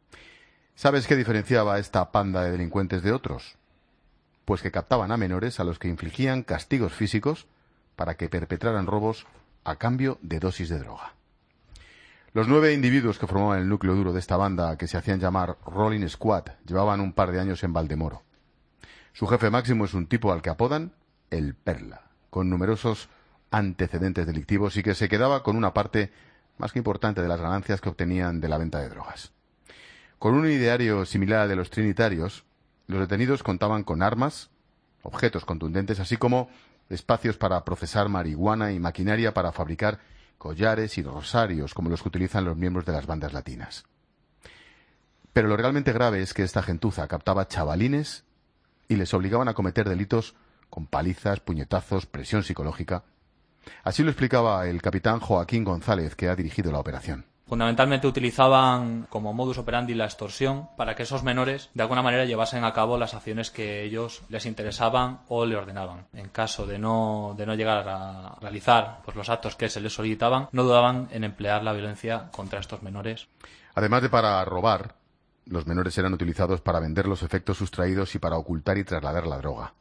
¿Sabes qué diferenciaba a esta panda de delincuentes de otros? Pues que captaban a menores a los que infligían castigos físicos para que perpetraran robos a cambio de dosis de droga. Los nueve individuos que formaban el núcleo duro de esta banda, que se hacían llamar Rolling Squad, llevaban un par de años en Valdemoro. Su jefe máximo es un tipo al que apodan el Perla, con numerosos antecedentes delictivos y que se quedaba con una parte más que importante de las ganancias que obtenían de la venta de drogas. Con un ideario similar al de los trinitarios, los detenidos contaban con armas, objetos contundentes, así como espacios para procesar marihuana y maquinaria para fabricar collares y rosarios, como los que utilizan los miembros de las bandas latinas. Pero lo realmente grave es que esta gentuza captaba chavalines y les obligaban a cometer delitos con palizas, puñetazos, presión psicológica. Así lo explicaba el capitán Joaquín González, que ha dirigido la operación. Fundamentalmente utilizaban como modus operandi la extorsión para que esos menores de alguna manera llevasen a cabo las acciones que ellos les interesaban o le ordenaban. En caso de no, de no llegar a realizar pues, los actos que se les solicitaban, no dudaban en emplear la violencia contra estos menores. Además de para robar, los menores eran utilizados para vender los efectos sustraídos y para ocultar y trasladar la droga.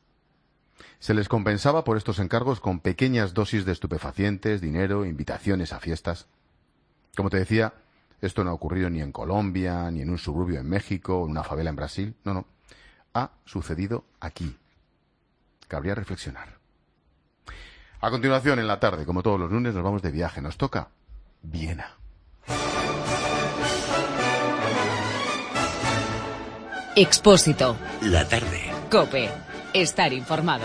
Se les compensaba por estos encargos con pequeñas dosis de estupefacientes, dinero, invitaciones a fiestas. Como te decía, esto no ha ocurrido ni en Colombia, ni en un suburbio en México, o en una favela en Brasil. No, no. Ha sucedido aquí. Cabría reflexionar. A continuación, en la tarde, como todos los lunes, nos vamos de viaje. Nos toca Viena. Expósito. La tarde. COPE. Estar informado.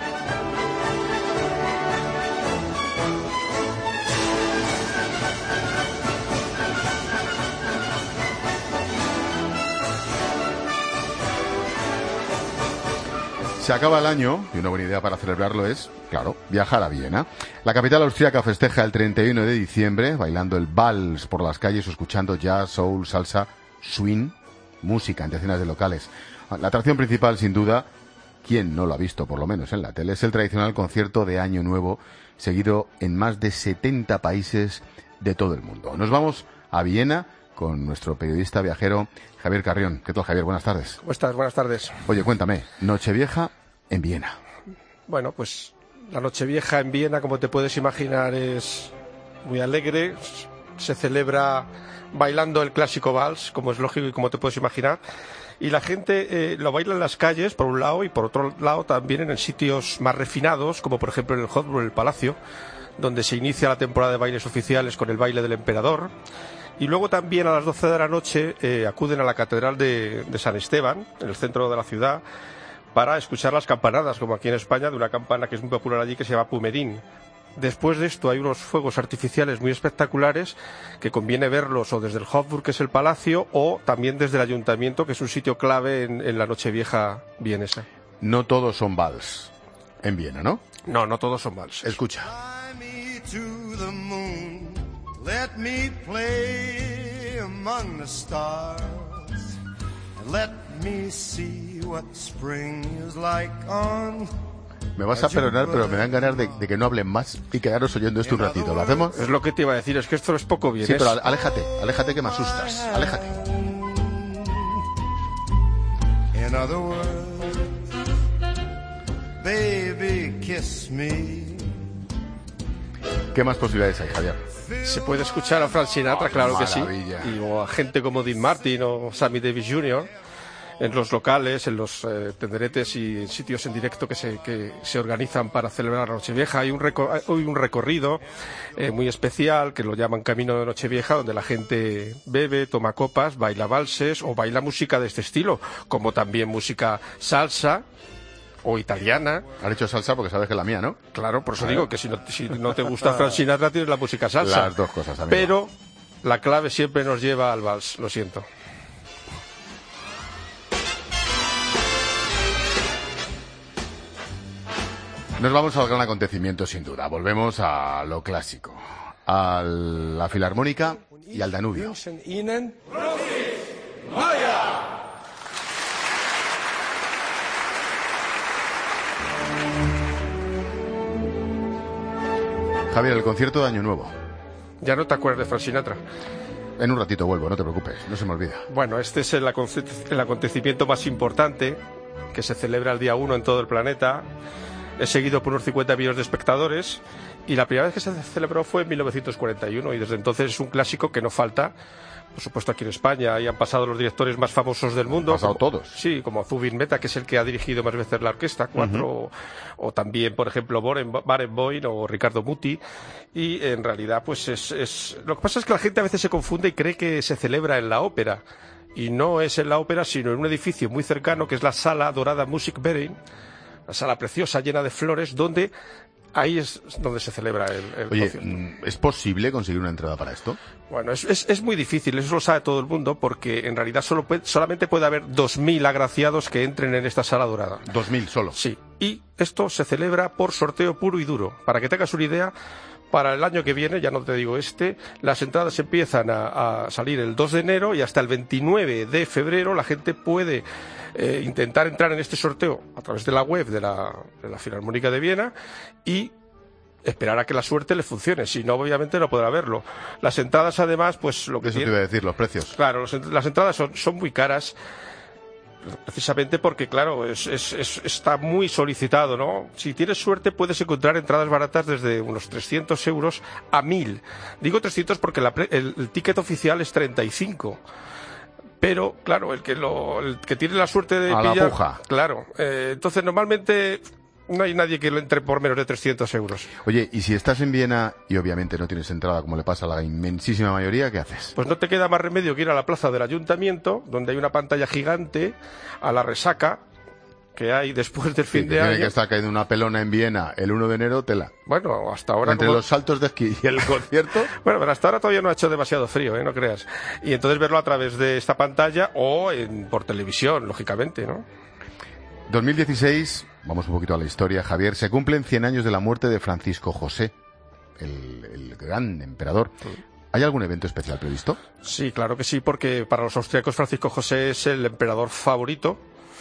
Se acaba el año y una buena idea para celebrarlo es, claro, viajar a Viena. La capital austríaca festeja el treinta y uno de diciembre bailando el vals por las calles o escuchando jazz, soul, salsa, swing, música en decenas de locales. La atracción principal, sin duda, quien no lo ha visto por lo menos en la tele, es el tradicional concierto de Año Nuevo, seguido en más de setenta países de todo el mundo. Nos vamos a Viena con nuestro periodista viajero Javier Carrión. ¿Qué tal, Javier? Buenas tardes. ¿Cómo estás? Buenas tardes. Oye, cuéntame, Nochevieja en Viena. Bueno, pues la Nochevieja en Viena, como te puedes imaginar, es muy alegre. Se celebra bailando el clásico vals, como es lógico y como te puedes imaginar. Y la gente eh, lo baila en las calles, por un lado, y por otro lado también en sitios más refinados, como por ejemplo en el Hofburg, el Palacio, donde se inicia la temporada de bailes oficiales con el baile del emperador. Y luego también a las doce de la noche eh, acuden a la Catedral de, de San Esteban, en el centro de la ciudad, para escuchar las campanadas, como aquí en España, de una campana que es muy popular allí, que se llama Pumerín. Después de esto hay unos fuegos artificiales muy espectaculares que conviene verlos o desde el Hofburg, que es el palacio, o también desde el ayuntamiento, que es un sitio clave en, en la Nochevieja vienesa. No todos son vals en Viena, ¿no? No, no todos son vals. Escucha. Let me play among the stars. Let me see what spring is like on. Me vas a perdonar, pero me dan ganas de, de que no hablen más y quedaros oyendo esto un ratito. ¿Lo hacemos? Es lo que te iba a decir, es que esto es poco bien. Sí, pero aléjate, aléjate que me asustas. Aléjate. In other words, baby, kiss me. ¿Qué más posibilidades hay, Javier? Se puede escuchar a Frank Sinatra, oh, claro maravilla. que sí, y, o a gente como Dean Martin o Sammy Davis junior en los locales, en los eh, tenderetes y en sitios en directo que se, que se organizan para celebrar la Nochevieja. Hay un, recor- hay un recorrido eh, muy especial que lo llaman Camino de Nochevieja, donde la gente bebe, toma copas, baila valses o baila música de este estilo, como también música salsa o italiana. Has dicho salsa porque sabes que es la mía, ¿no? Claro, por eso digo que si no, si no te gusta Frank Sinatra tienes la música salsa. Las dos cosas, amigo. Pero la clave siempre nos lleva al vals, lo siento. Nos vamos al gran acontecimiento, sin duda. Volvemos a lo clásico, a la Filarmónica y al Danubio. Javier, el concierto de Año Nuevo. Ya no te acuerdas de Frank Sinatra. En un ratito vuelvo, no te preocupes, no se me olvida. Bueno, este es el, aconte- el acontecimiento más importante que se celebra el día uno en todo el planeta. Es seguido por unos cincuenta millones de espectadores y la primera vez que se celebró fue en mil novecientos cuarenta y uno y desde entonces es un clásico que no falta. Por supuesto, aquí en España ahí han pasado los directores más famosos del mundo. Han pasado como, todos. Sí, como Zubin Mehta, que es el que ha dirigido más veces la orquesta, cuatro, uh-huh. o, o también, por ejemplo, Barenboim o Ricardo Muti. Y en realidad, pues es, es... Lo que pasa es que la gente a veces se confunde y cree que se celebra en la ópera. Y no es en la ópera, sino en un edificio muy cercano, que es la Sala Dorada Musikverein, la sala preciosa, llena de flores, donde... Ahí es donde se celebra el, el Oye, concierto. ¿es posible conseguir una entrada para esto? Bueno, es, es, es muy difícil, eso lo sabe todo el mundo, porque en realidad solo puede, solamente puede haber dos mil agraciados que entren en esta sala dorada. ¿Dos mil solo? Sí, y esto se celebra por sorteo puro y duro. Para que tengas una idea, para el año que viene, ya no te digo este, las entradas empiezan a, a salir el dos de enero y hasta el veintinueve de febrero la gente puede eh, intentar entrar en este sorteo a través de la web de la, de la Filarmónica de Viena y esperar a que la suerte le funcione, si no obviamente no podrá verlo. Las entradas además, pues lo que Eso tiene... te iba a decir, los precios. Claro, los, las entradas son, son muy caras, precisamente porque, claro, es, es, es, está muy solicitado, ¿no? Si tienes suerte puedes encontrar entradas baratas desde unos trescientos euros a mil. Digo trescientos porque la, el, el ticket oficial es treinta y cinco. Pero, claro, el que, lo, el que tiene la suerte de a pillar... la puja. Claro. Eh, entonces, normalmente... No hay nadie que lo entre por menos de trescientos euros. Oye, y si estás en Viena y obviamente no tienes entrada, como le pasa a la inmensísima mayoría, ¿qué haces? Pues no te queda más remedio que ir a la plaza del ayuntamiento, donde hay una pantalla gigante, a la resaca que hay después del sí, fin que de tiene año. que estar cayendo una pelona en Viena el uno de enero, tela. Bueno, hasta ahora... Entre como... los saltos de esquí y el concierto... Bueno, pero hasta ahora todavía no ha hecho demasiado frío, ¿eh? No creas. Y entonces verlo a través de esta pantalla o en, por televisión, lógicamente, ¿no? dos mil dieciséis, vamos un poquito a la historia, Javier, se cumplen cien años de la muerte de Francisco José, el, el gran emperador. ¿Hay algún evento especial previsto? Sí, claro que sí, porque para los austríacos Francisco José es el emperador favorito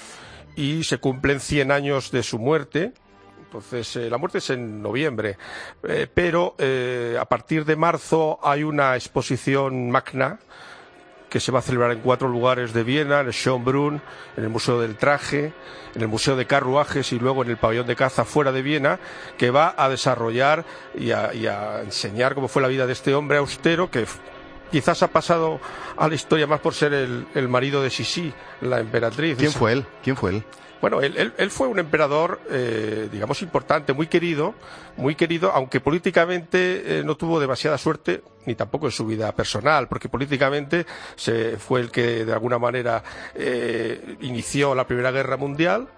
y se cumplen cien años de su muerte. Entonces, eh, la muerte es en noviembre, eh, pero eh, a partir de marzo hay una exposición magna que se va a celebrar en cuatro lugares de Viena, en el Schönbrunn, en el Museo del Traje, en el Museo de Carruajes y luego en el Pabellón de Caza fuera de Viena, que va a desarrollar y a, y a enseñar cómo fue la vida de este hombre austero que quizás ha pasado a la historia más por ser el, el marido de Sisi, la emperatriz. ¿Quién fue él? ¿Quién fue él? Bueno, él, él, él fue un emperador, eh, digamos, importante, muy querido, muy querido, aunque políticamente eh, no tuvo demasiada suerte, ni tampoco en su vida personal, porque políticamente se fue el que, de alguna manera, eh, inició la Primera Guerra Mundial,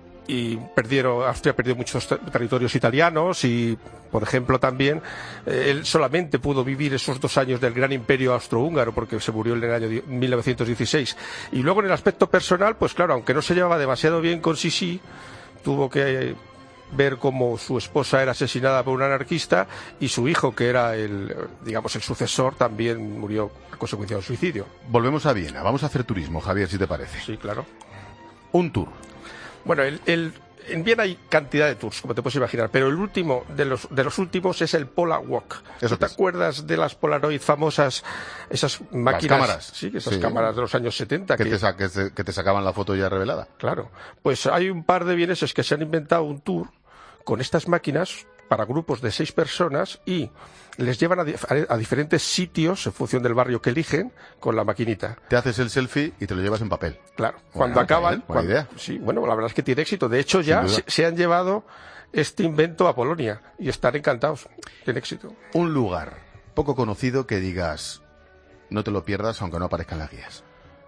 y perdieron, Austria perdió muchos territorios italianos y, por ejemplo, también eh, él solamente pudo vivir esos dos años del gran imperio austrohúngaro porque se murió en el año mil novecientos dieciséis. Y luego en el aspecto personal, pues claro, aunque no se llevaba demasiado bien con Sisi, tuvo que ver cómo su esposa era asesinada por un anarquista y su hijo, que era el, digamos, el sucesor, también murió a consecuencia de un suicidio. Volvemos a Viena. Vamos a hacer turismo, Javier, si te parece. Sí, claro. Un tour. Bueno, el, el, en Viena hay cantidad de tours, como te puedes imaginar, pero el último de los, de los últimos es el Pola Walk. ¿Tú te acuerdas de las Polaroid famosas, esas máquinas? Las cámaras. Sí, esas sí. cámaras de los años setenta. Que, que... Te sa que, te, que te sacaban la foto ya revelada. Claro. Pues hay un par de vieneses que se han inventado un tour con estas máquinas para grupos de seis personas y les llevan a, a, a diferentes sitios en función del barrio que eligen con la maquinita. Te haces el selfie y te lo llevas en papel. Claro. Bueno, cuando acaban... Bien, cuando, idea. Sí, bueno, la verdad es que tiene éxito. De hecho, ya se, se han llevado este invento a Polonia y están encantados. Tiene éxito. Un lugar poco conocido que digas, no te lo pierdas aunque no aparezcan las guías.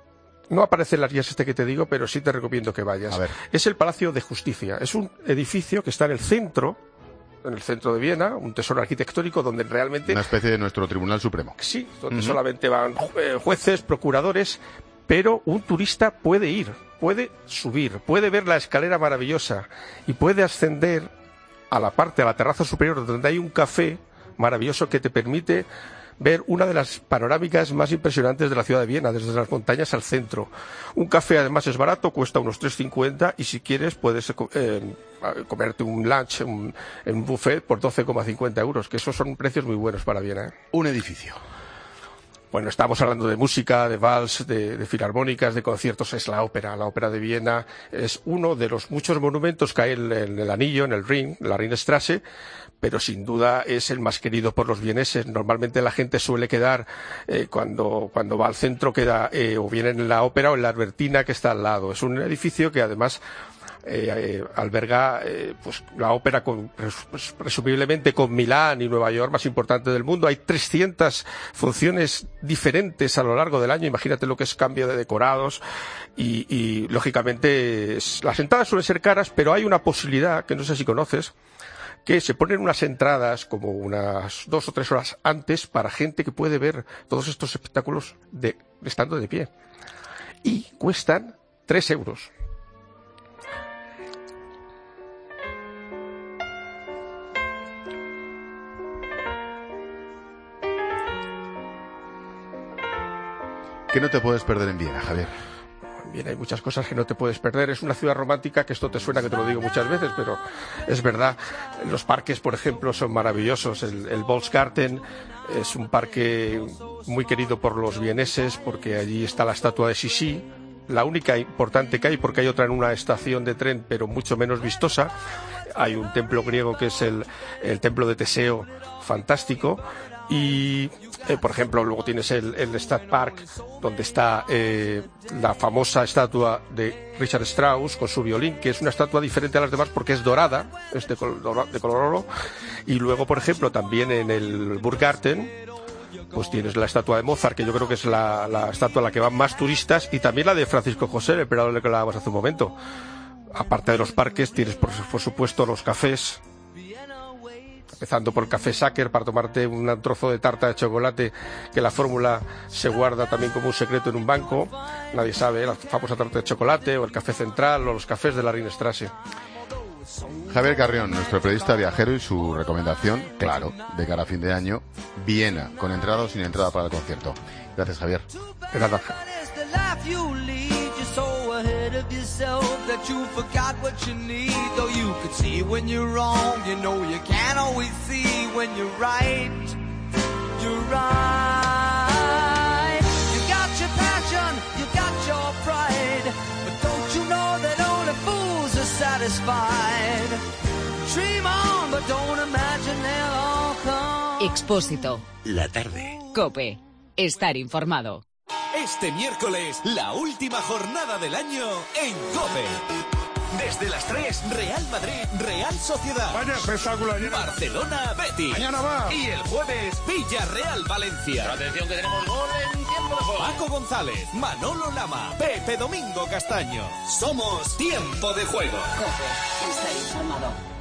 No aparecen las guías este que te digo, pero sí te recomiendo que vayas. A ver. Es el Palacio de Justicia. Es un edificio que está en el centro... en el centro de Viena, un tesoro arquitectónico donde realmente... Una especie de nuestro Tribunal Supremo. Sí, donde Uh-huh. solamente van jueces, procuradores, pero un turista puede ir, puede subir, puede ver la escalera maravillosa y puede ascender a la parte, a la terraza superior, donde hay un café maravilloso que te permite ver una de las panorámicas más impresionantes de la ciudad de Viena, desde las montañas al centro. Un café además es barato, cuesta unos tres cincuenta y si quieres puedes eh, comerte un lunch un, en un buffet por doce coma cincuenta euros, que esos son precios muy buenos para Viena, ¿eh? Un edificio. Bueno, estamos hablando de música, de vals, de, de filarmónicas, de conciertos. Es la ópera. La ópera de Viena es uno de los muchos monumentos que hay en, en el anillo, en el Ring, la Ringstraße, pero sin duda es el más querido por los vieneses. Normalmente la gente suele quedar, eh, cuando, cuando va al centro, queda eh, o bien en la ópera o en la Albertina, que está al lado. Es un edificio que además Eh, eh, alberga eh, pues la ópera con, pues, presumiblemente con Milán y Nueva York más importante del mundo. Hay trescientas funciones diferentes a lo largo del año. Imagínate lo que es cambio de decorados y, y lógicamente es, las entradas suelen ser caras, pero hay una posibilidad que no sé si conoces, que se ponen unas entradas como unas dos o tres horas antes para gente que puede ver todos estos espectáculos de, estando de pie, y cuestan tres euros. ¿Qué no te puedes perder en Viena, Javier? En Viena hay muchas cosas que no te puedes perder. Es una ciudad romántica, que esto te suena que te lo digo muchas veces, pero es verdad. Los parques, por ejemplo, son maravillosos. El, el Volksgarten es un parque muy querido por los vieneses porque allí está la estatua de Sisi, la única importante que hay, porque hay otra en una estación de tren, pero mucho menos vistosa. Hay un templo griego que es el, el templo de Teseo, fantástico. Y, eh, por ejemplo, luego tienes el, el Stadtpark, donde está eh, la famosa estatua de Richard Strauss con su violín, que es una estatua diferente a las demás porque es dorada, es de color, de color oro. Y luego, por ejemplo, también en el Burggarten, pues tienes la estatua de Mozart, que yo creo que es la, la estatua a la que van más turistas, y también la de Francisco José, el emperador del que hablábamos hace un momento. Aparte de los parques, tienes, por, por supuesto, los cafés, empezando por el café Sacher para tomarte un trozo de tarta de chocolate, que la fórmula se guarda también como un secreto en un banco. Nadie sabe, ¿eh? La famosa tarta de chocolate, o el café central, o los cafés de la Ringstraße. Javier Carrión, nuestro periodista viajero, y su recomendación, claro, de cara a fin de año, Viena, con entrada o sin entrada para el concierto. Gracias, Javier. De nada. Ahead of yourself that you forgot what you need. Though you could see when you're wrong, you know you can't always see when you're right. You're right. You got your passion, you got your pride, but don't you know that only fools are satisfied? Dream on, but don't imagine they'll all come. Expósito. La tarde. COPE. estar informado. Este miércoles, la última jornada del año en COPE. Desde las tres, Real Madrid, Real Sociedad. Vaya espectáculo ayer. Barcelona, Betis. Mañana va. Y el jueves, Villarreal, Valencia. Pero atención que tenemos gol en tiempo de juego. Paco González, Manolo Lama, Pepe Domingo Castaño. Somos Tiempo de Juego. COPE, estar informado.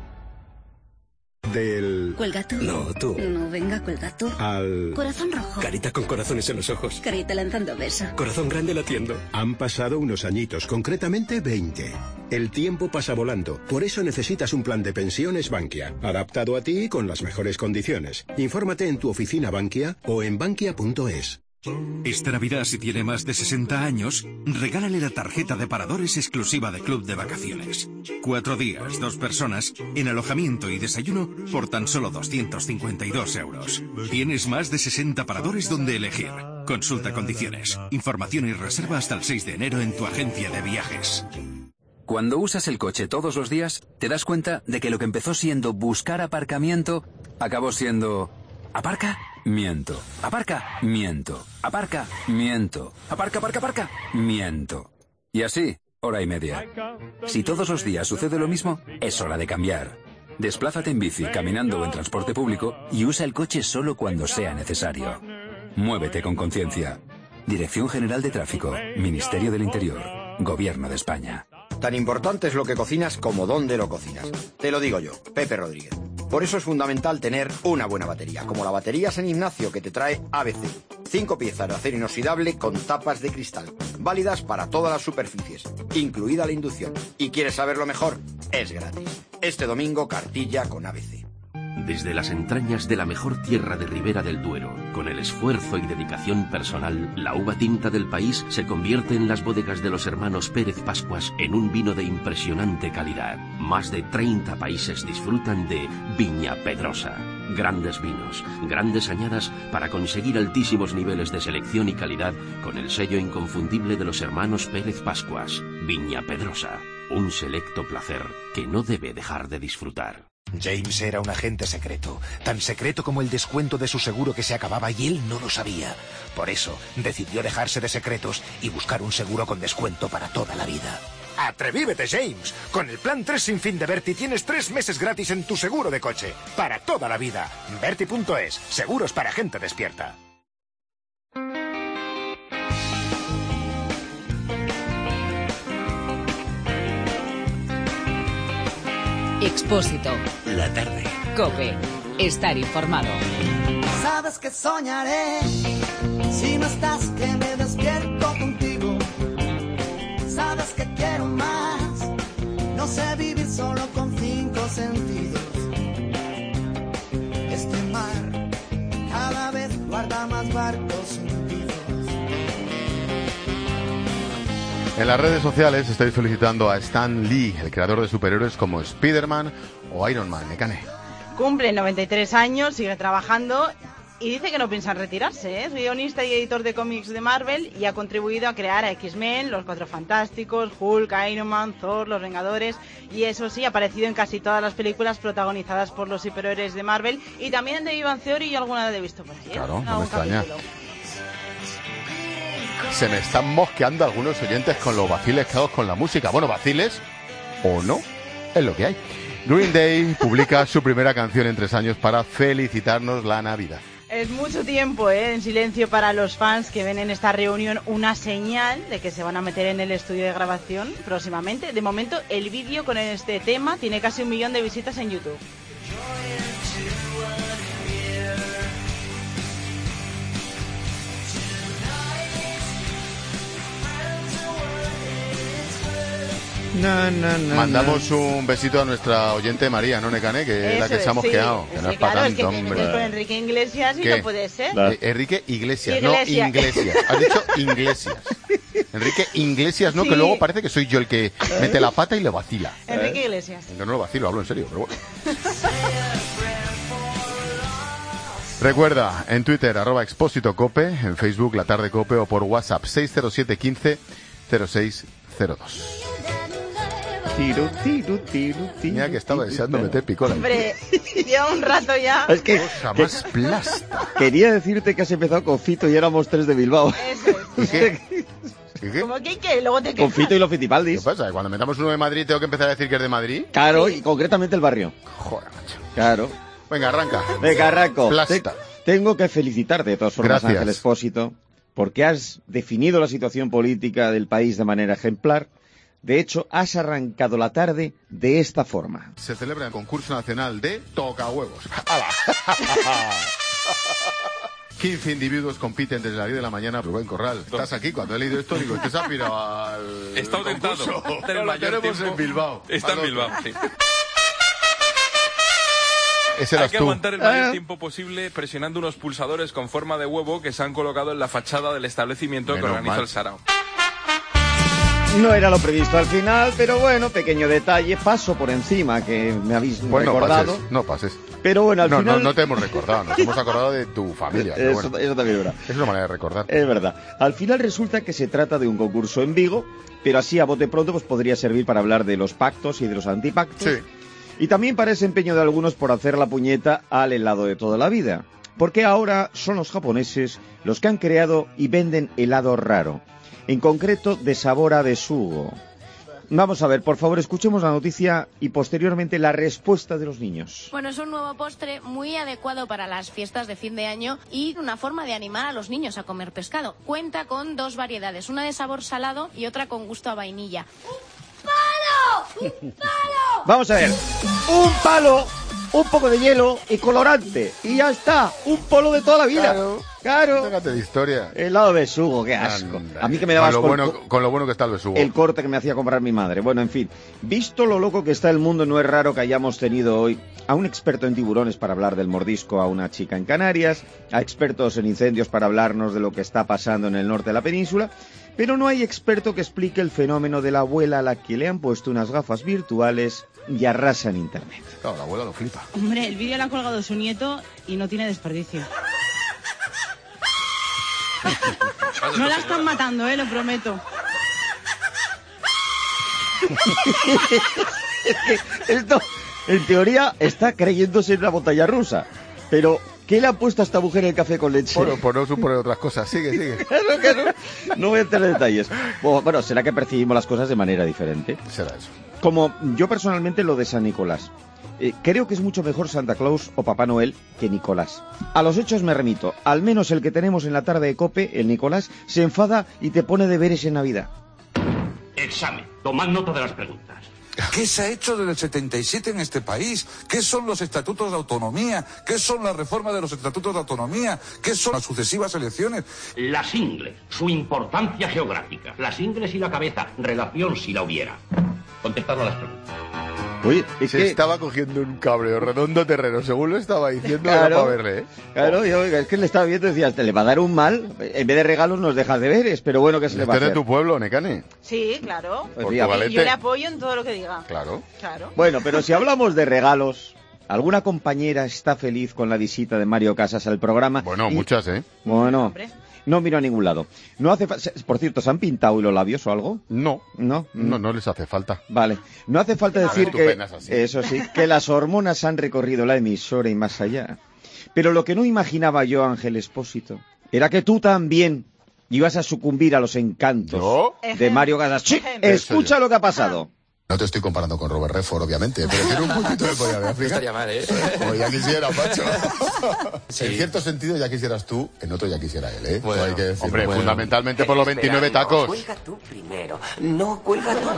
Del... ¿Cuelga tú? No, tú. No, venga, cuelga tú. Al... Corazón rojo. Carita con corazones en los ojos. Carita lanzando beso. Corazón grande latiendo. Han pasado unos añitos, concretamente veinte. El tiempo pasa volando, por eso necesitas un plan de pensiones Bankia, adaptado a ti y con las mejores condiciones. Infórmate en tu oficina Bankia o en bankia punto es. Esta Navidad, si tiene más de sesenta años, regálale la tarjeta de paradores exclusiva de Club de Vacaciones. Cuatro días, dos personas, en alojamiento y desayuno por tan solo doscientos cincuenta y dos euros. Tienes más de sesenta paradores donde elegir. Consulta condiciones. Información y reserva hasta el seis de enero en tu agencia de viajes. Cuando usas el coche todos los días, te das cuenta de que lo que empezó siendo buscar aparcamiento, acabó siendo... ¿Aparca? Miento. ¿Aparca? Miento. ¿Aparca? Miento. ¿Aparca, aparca, aparca? Miento. Y así, hora y media. Si todos los días sucede lo mismo, es hora de cambiar. Desplázate en bici, caminando o en transporte público y usa el coche solo cuando sea necesario. Muévete con conciencia. Dirección General de Tráfico, Ministerio del Interior, Gobierno de España. Tan importante es lo que cocinas como dónde lo cocinas. Te lo digo yo, Pepe Rodríguez. Por eso es fundamental tener una buena batería, como la batería San Ignacio que te trae A B C. Cinco piezas de acero inoxidable con tapas de cristal, válidas para todas las superficies, incluida la inducción. ¿Y quieres saber lo mejor? Es gratis. Este domingo, cartilla con A B C. Desde las entrañas de la mejor tierra de Ribera del Duero, con el esfuerzo y dedicación personal, la uva tinta del país se convierte en las bodegas de los hermanos Pérez Pascuas en un vino de impresionante calidad. Más de treinta países disfrutan de Viña Pedrosa. Grandes vinos, grandes añadas para conseguir altísimos niveles de selección y calidad con el sello inconfundible de los hermanos Pérez Pascuas. Viña Pedrosa, un selecto placer que no debe dejar de disfrutar. James era un agente secreto, tan secreto como el descuento de su seguro que se acababa y él no lo sabía. Por eso decidió dejarse de secretos y buscar un seguro con descuento para toda la vida. ¡Atrevívete, James! Con el plan tres sin fin de Berti tienes tres meses gratis en tu seguro de coche, para toda la vida. Berti punto es, seguros para gente despierta. Expósito. La tarde. COPE. Estar informado. Sabes que soñaré si no estás, que me despierto contigo. Sabes que quiero más. No sé vivir solo con cinco sentidos. Este mar cada vez guarda más barcos hundidos. En las redes sociales estáis felicitando a Stan Lee, el creador de superhéroes como Spider-Man o Iron Man. Mecane. Cumple noventa y tres años, sigue trabajando y dice que no piensa en retirarse, ¿eh? Es guionista y editor de cómics de Marvel y ha contribuido a crear a X-Men, Los Cuatro Fantásticos, Hulk, Iron Man, Thor, Los Vengadores y eso sí, ha aparecido en casi todas las películas protagonizadas por los superhéroes de Marvel y también en The Big Bang Theory y alguna de he visto por ahí, ¿eh? Claro, no Algún me extraña. capítulo. Se me están mosqueando algunos oyentes con los vaciles que hago con la música. Bueno, vaciles o no, es lo que hay. Green Day publica su primera canción en tres años para felicitarnos la Navidad. Es mucho tiempo, ¿eh? En silencio para los fans que ven en esta reunión una señal de que se van a meter en el estudio de grabación próximamente. De momento, el vídeo con este tema tiene casi un millón de visitas en YouTube. No, no, no, Mandamos no. un besito a nuestra oyente María, ¿no, Necane? Que es la que se ha mosqueado. Sí, que no sí, es para claro, tanto, es que hombre. con Enrique Iglesias y ¿qué? No puede ser. Eh, Enrique Iglesias, Iglesia. no Iglesias. Has dicho Iglesias. Enrique Iglesias, ¿no? Sí. Que luego parece que soy yo el que mete la pata y le vacila. Enrique Iglesias. Yo no lo vacilo, hablo en serio, pero bueno. Recuerda, en Twitter, arroba Expósito Cope, en Facebook, La Tarde Cope, o por WhatsApp, seis cero siete, quince, cero seis cero dos. Tiro, tiro, tiro, tiro. Mira que estaba deseando meter picola. Hombre, lleva un rato ya. Es que, Cosa que- más plasta. quería decirte que has empezado con Fito y éramos tres de Bilbao. Eso es. ¿Y qué? ¿Y qué? Como que, que luego te Con quejas. Fito y los ¿Qué Fitipaldis. pasa? ¿Cuando metamos uno de Madrid tengo que empezar a decir que es de Madrid? Claro, y concretamente el barrio. Joder, macho. Claro. Venga, arranca. Venga, arranco. Plasta. Te- tengo que felicitarte de todas formas, Gracias. Ángel Expósito, porque has definido la situación política del país de manera ejemplar. De hecho, has arrancado la tarde de esta forma. Se celebra el concurso nacional de tocahuevos. ¡Hala! quince individuos compiten desde las diez de la mañana. Rubén Corral, estás aquí. Cuando he leído esto, digo, este se ha pirado al He estado tentado. concurso. El No, lo mayor tenemos tiempo- en Bilbao. Está Al en otro. Bilbao, sí. Ese Hay eras que tú. aguantar el mayor Ah. tiempo posible presionando unos pulsadores con forma de huevo que se han colocado en la fachada del establecimiento que Menos organiza mal. el Sarao. No era lo previsto al final, pero bueno, pequeño detalle, paso por encima que me habéis Pues no recordado. pases, no pases. Pero bueno, al No, final... no, no te hemos recordado, nos hemos acordado de tu familia. pero Eso, bueno, eso también es verdad. es una manera de recordar. Es verdad. Al final resulta que se trata de un concurso en Vigo, pero así a bote pronto pues podría servir para hablar de los pactos y de los antipactos. Sí. Y también para ese empeño de algunos por hacer la puñeta al helado de toda la vida. Porque ahora son los japoneses los que han creado y venden helado raro. En concreto de sabor a besugo. Vamos a ver, por favor, escuchemos la noticia y posteriormente la respuesta de los niños. Bueno, es un nuevo postre muy adecuado para las fiestas de fin de año y una forma de animar a los niños a comer pescado. Cuenta con dos variedades, una de sabor salado y otra con gusto a vainilla. ¡Palo! ¡Un palo! Vamos a ver, un palo, un poco de hielo y colorante. Y ya está, un polo de toda la vida. Claro. Claro. Déjate de historia. Helado de besugo, qué asco. Anda, A mí que me daba con lo, asco el bueno, co- con lo bueno que está el besugo. el corte que me hacía comprar mi madre. Bueno, en fin, visto lo loco que está el mundo, no es raro que hayamos tenido hoy a un experto en tiburones para hablar del mordisco a una chica en Canarias, a expertos en incendios para hablarnos de lo que está pasando en el norte de la península, pero no hay experto que explique el fenómeno de la abuela a la que le han puesto unas gafas virtuales y arrasa en internet. Claro, la abuela lo flipa. Hombre, el vídeo lo ha colgado su nieto y no tiene desperdicio. No la están matando, eh, lo prometo. Es que esto, en teoría, está creyéndose en una montaña rusa. Pero, ¿qué le ha puesto a esta mujer el café con leche? Bueno, por no suponer otras cosas. Sigue, sigue. Claro que no. No voy a entrar en detalles. Bueno, bueno, será que percibimos las cosas de manera diferente. Será eso. Como yo personalmente lo de San Nicolás. Eh, creo que es mucho mejor Santa Claus o Papá Noel que Nicolás. A los hechos me remito. Al menos el que tenemos en la tarde de COPE, el Nicolás, se enfada y te pone deberes en Navidad. Examen. Tomad nota de las preguntas. ¿Qué se ha hecho desde el setenta y siete en este país? ¿Qué son los estatutos de autonomía? ¿Qué son las reformas de los estatutos de autonomía? ¿Qué son las sucesivas elecciones? Las ingles, su importancia geográfica. Las ingles y la cabeza, relación si la hubiera. Contestad a las preguntas. Oye, es Se que... estaba cogiendo un cabreo redondo terreno, según lo estaba diciendo, era Claro. para verle, ¿eh? Claro, yo, oiga, es que le estaba viendo y decía, te le va a dar un mal, en vez de regalos nos dejas deberes, pero bueno, ¿qué se le va a Este es de hacer? tu pueblo, Necane. Sí, claro. Pues sí, a- Portugalete. Yo le apoyo en todo lo que diga. Claro. Claro. Bueno, pero si hablamos de regalos, ¿alguna compañera está feliz con la visita de Mario Casas al programa? Bueno, Y- muchas, ¿eh? Bueno, Hombre. no miro a ningún lado. No hace fa- se- Por cierto, ¿se han pintado hoy los labios o algo? No. No. No, no les hace falta. Vale. No hace falta decir que, estupendas así. eso sí, que las hormonas han recorrido la emisora y más allá. Pero lo que no imaginaba yo, Ángel Expósito, era que tú también ibas a sucumbir a los encantos ¿Yo? de Mario Casas. ¡Chi! Escucha lo que ha pasado. No te estoy comparando con Robert Redford, obviamente, pero tiene un poquito de polla de África. estaría mal, ¿eh? Pues ya quisiera, macho. En cierto sentido ya quisieras tú, en otro ya quisiera él, ¿eh? Bueno, Hay que decir. hombre, Bueno. fundamentalmente por Eh, los veintinueve espera, no, tacos. Cuelga tú primero. No, cuelga tú.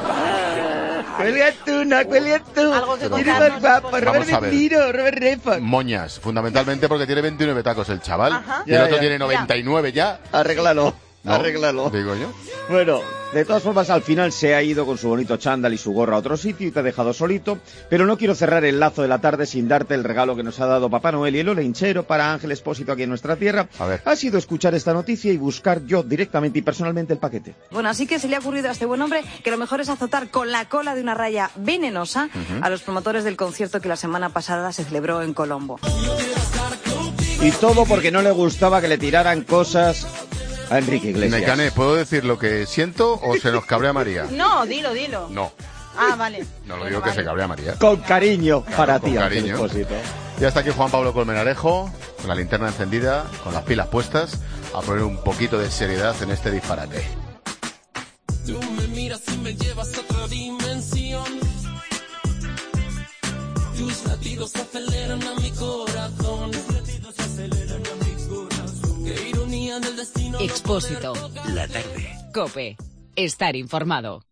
Cuelga tú, no cuelga tú. Algo que Quiero contarnos, más guapo, por Robert Vamos a ver. De Niro, Robert Redford. Moñas, fundamentalmente porque tiene veintinueve tacos el chaval. Ajá. Y el Ya, otro ya. tiene noventa y nueve ya. Arréglalo, ¿No? arréglalo. Digo yo. Bueno, de todas formas, al final se ha ido con su bonito chándal y su gorra a otro sitio y te ha dejado solito, pero no quiero cerrar el lazo de la tarde sin darte el regalo que nos ha dado Papá Noel y el olenchero para Ángel Expósito aquí en nuestra tierra. A ver. Ha sido escuchar esta noticia y buscar yo directamente y personalmente el paquete. Bueno, así que se le ha ocurrido a este buen hombre que lo mejor es azotar con la cola de una raya venenosa Ujú. a los promotores del concierto que la semana pasada se celebró en Colombo. Y todo porque no le gustaba que le tiraran cosas a Enrique Iglesias. Necane, ¿puedo decir lo que siento o se nos cabrea María? No, dilo, dilo. No. Ah, vale. No lo digo que se cabrea María. Con cariño Claro, para con ti, Ángel cariño. Expósito. Ya está aquí Juan Pablo Colmenarejo, con la linterna encendida, con las pilas puestas, a poner un poquito de seriedad en este disparate. Tú me miras y me llevas a otra dimensión. Tus latidos aceleran a mi corazón. Tus latidos aceleran a mi corazón. Qué ironía del destino. Expósito. La tarde. COPE. Estar informado.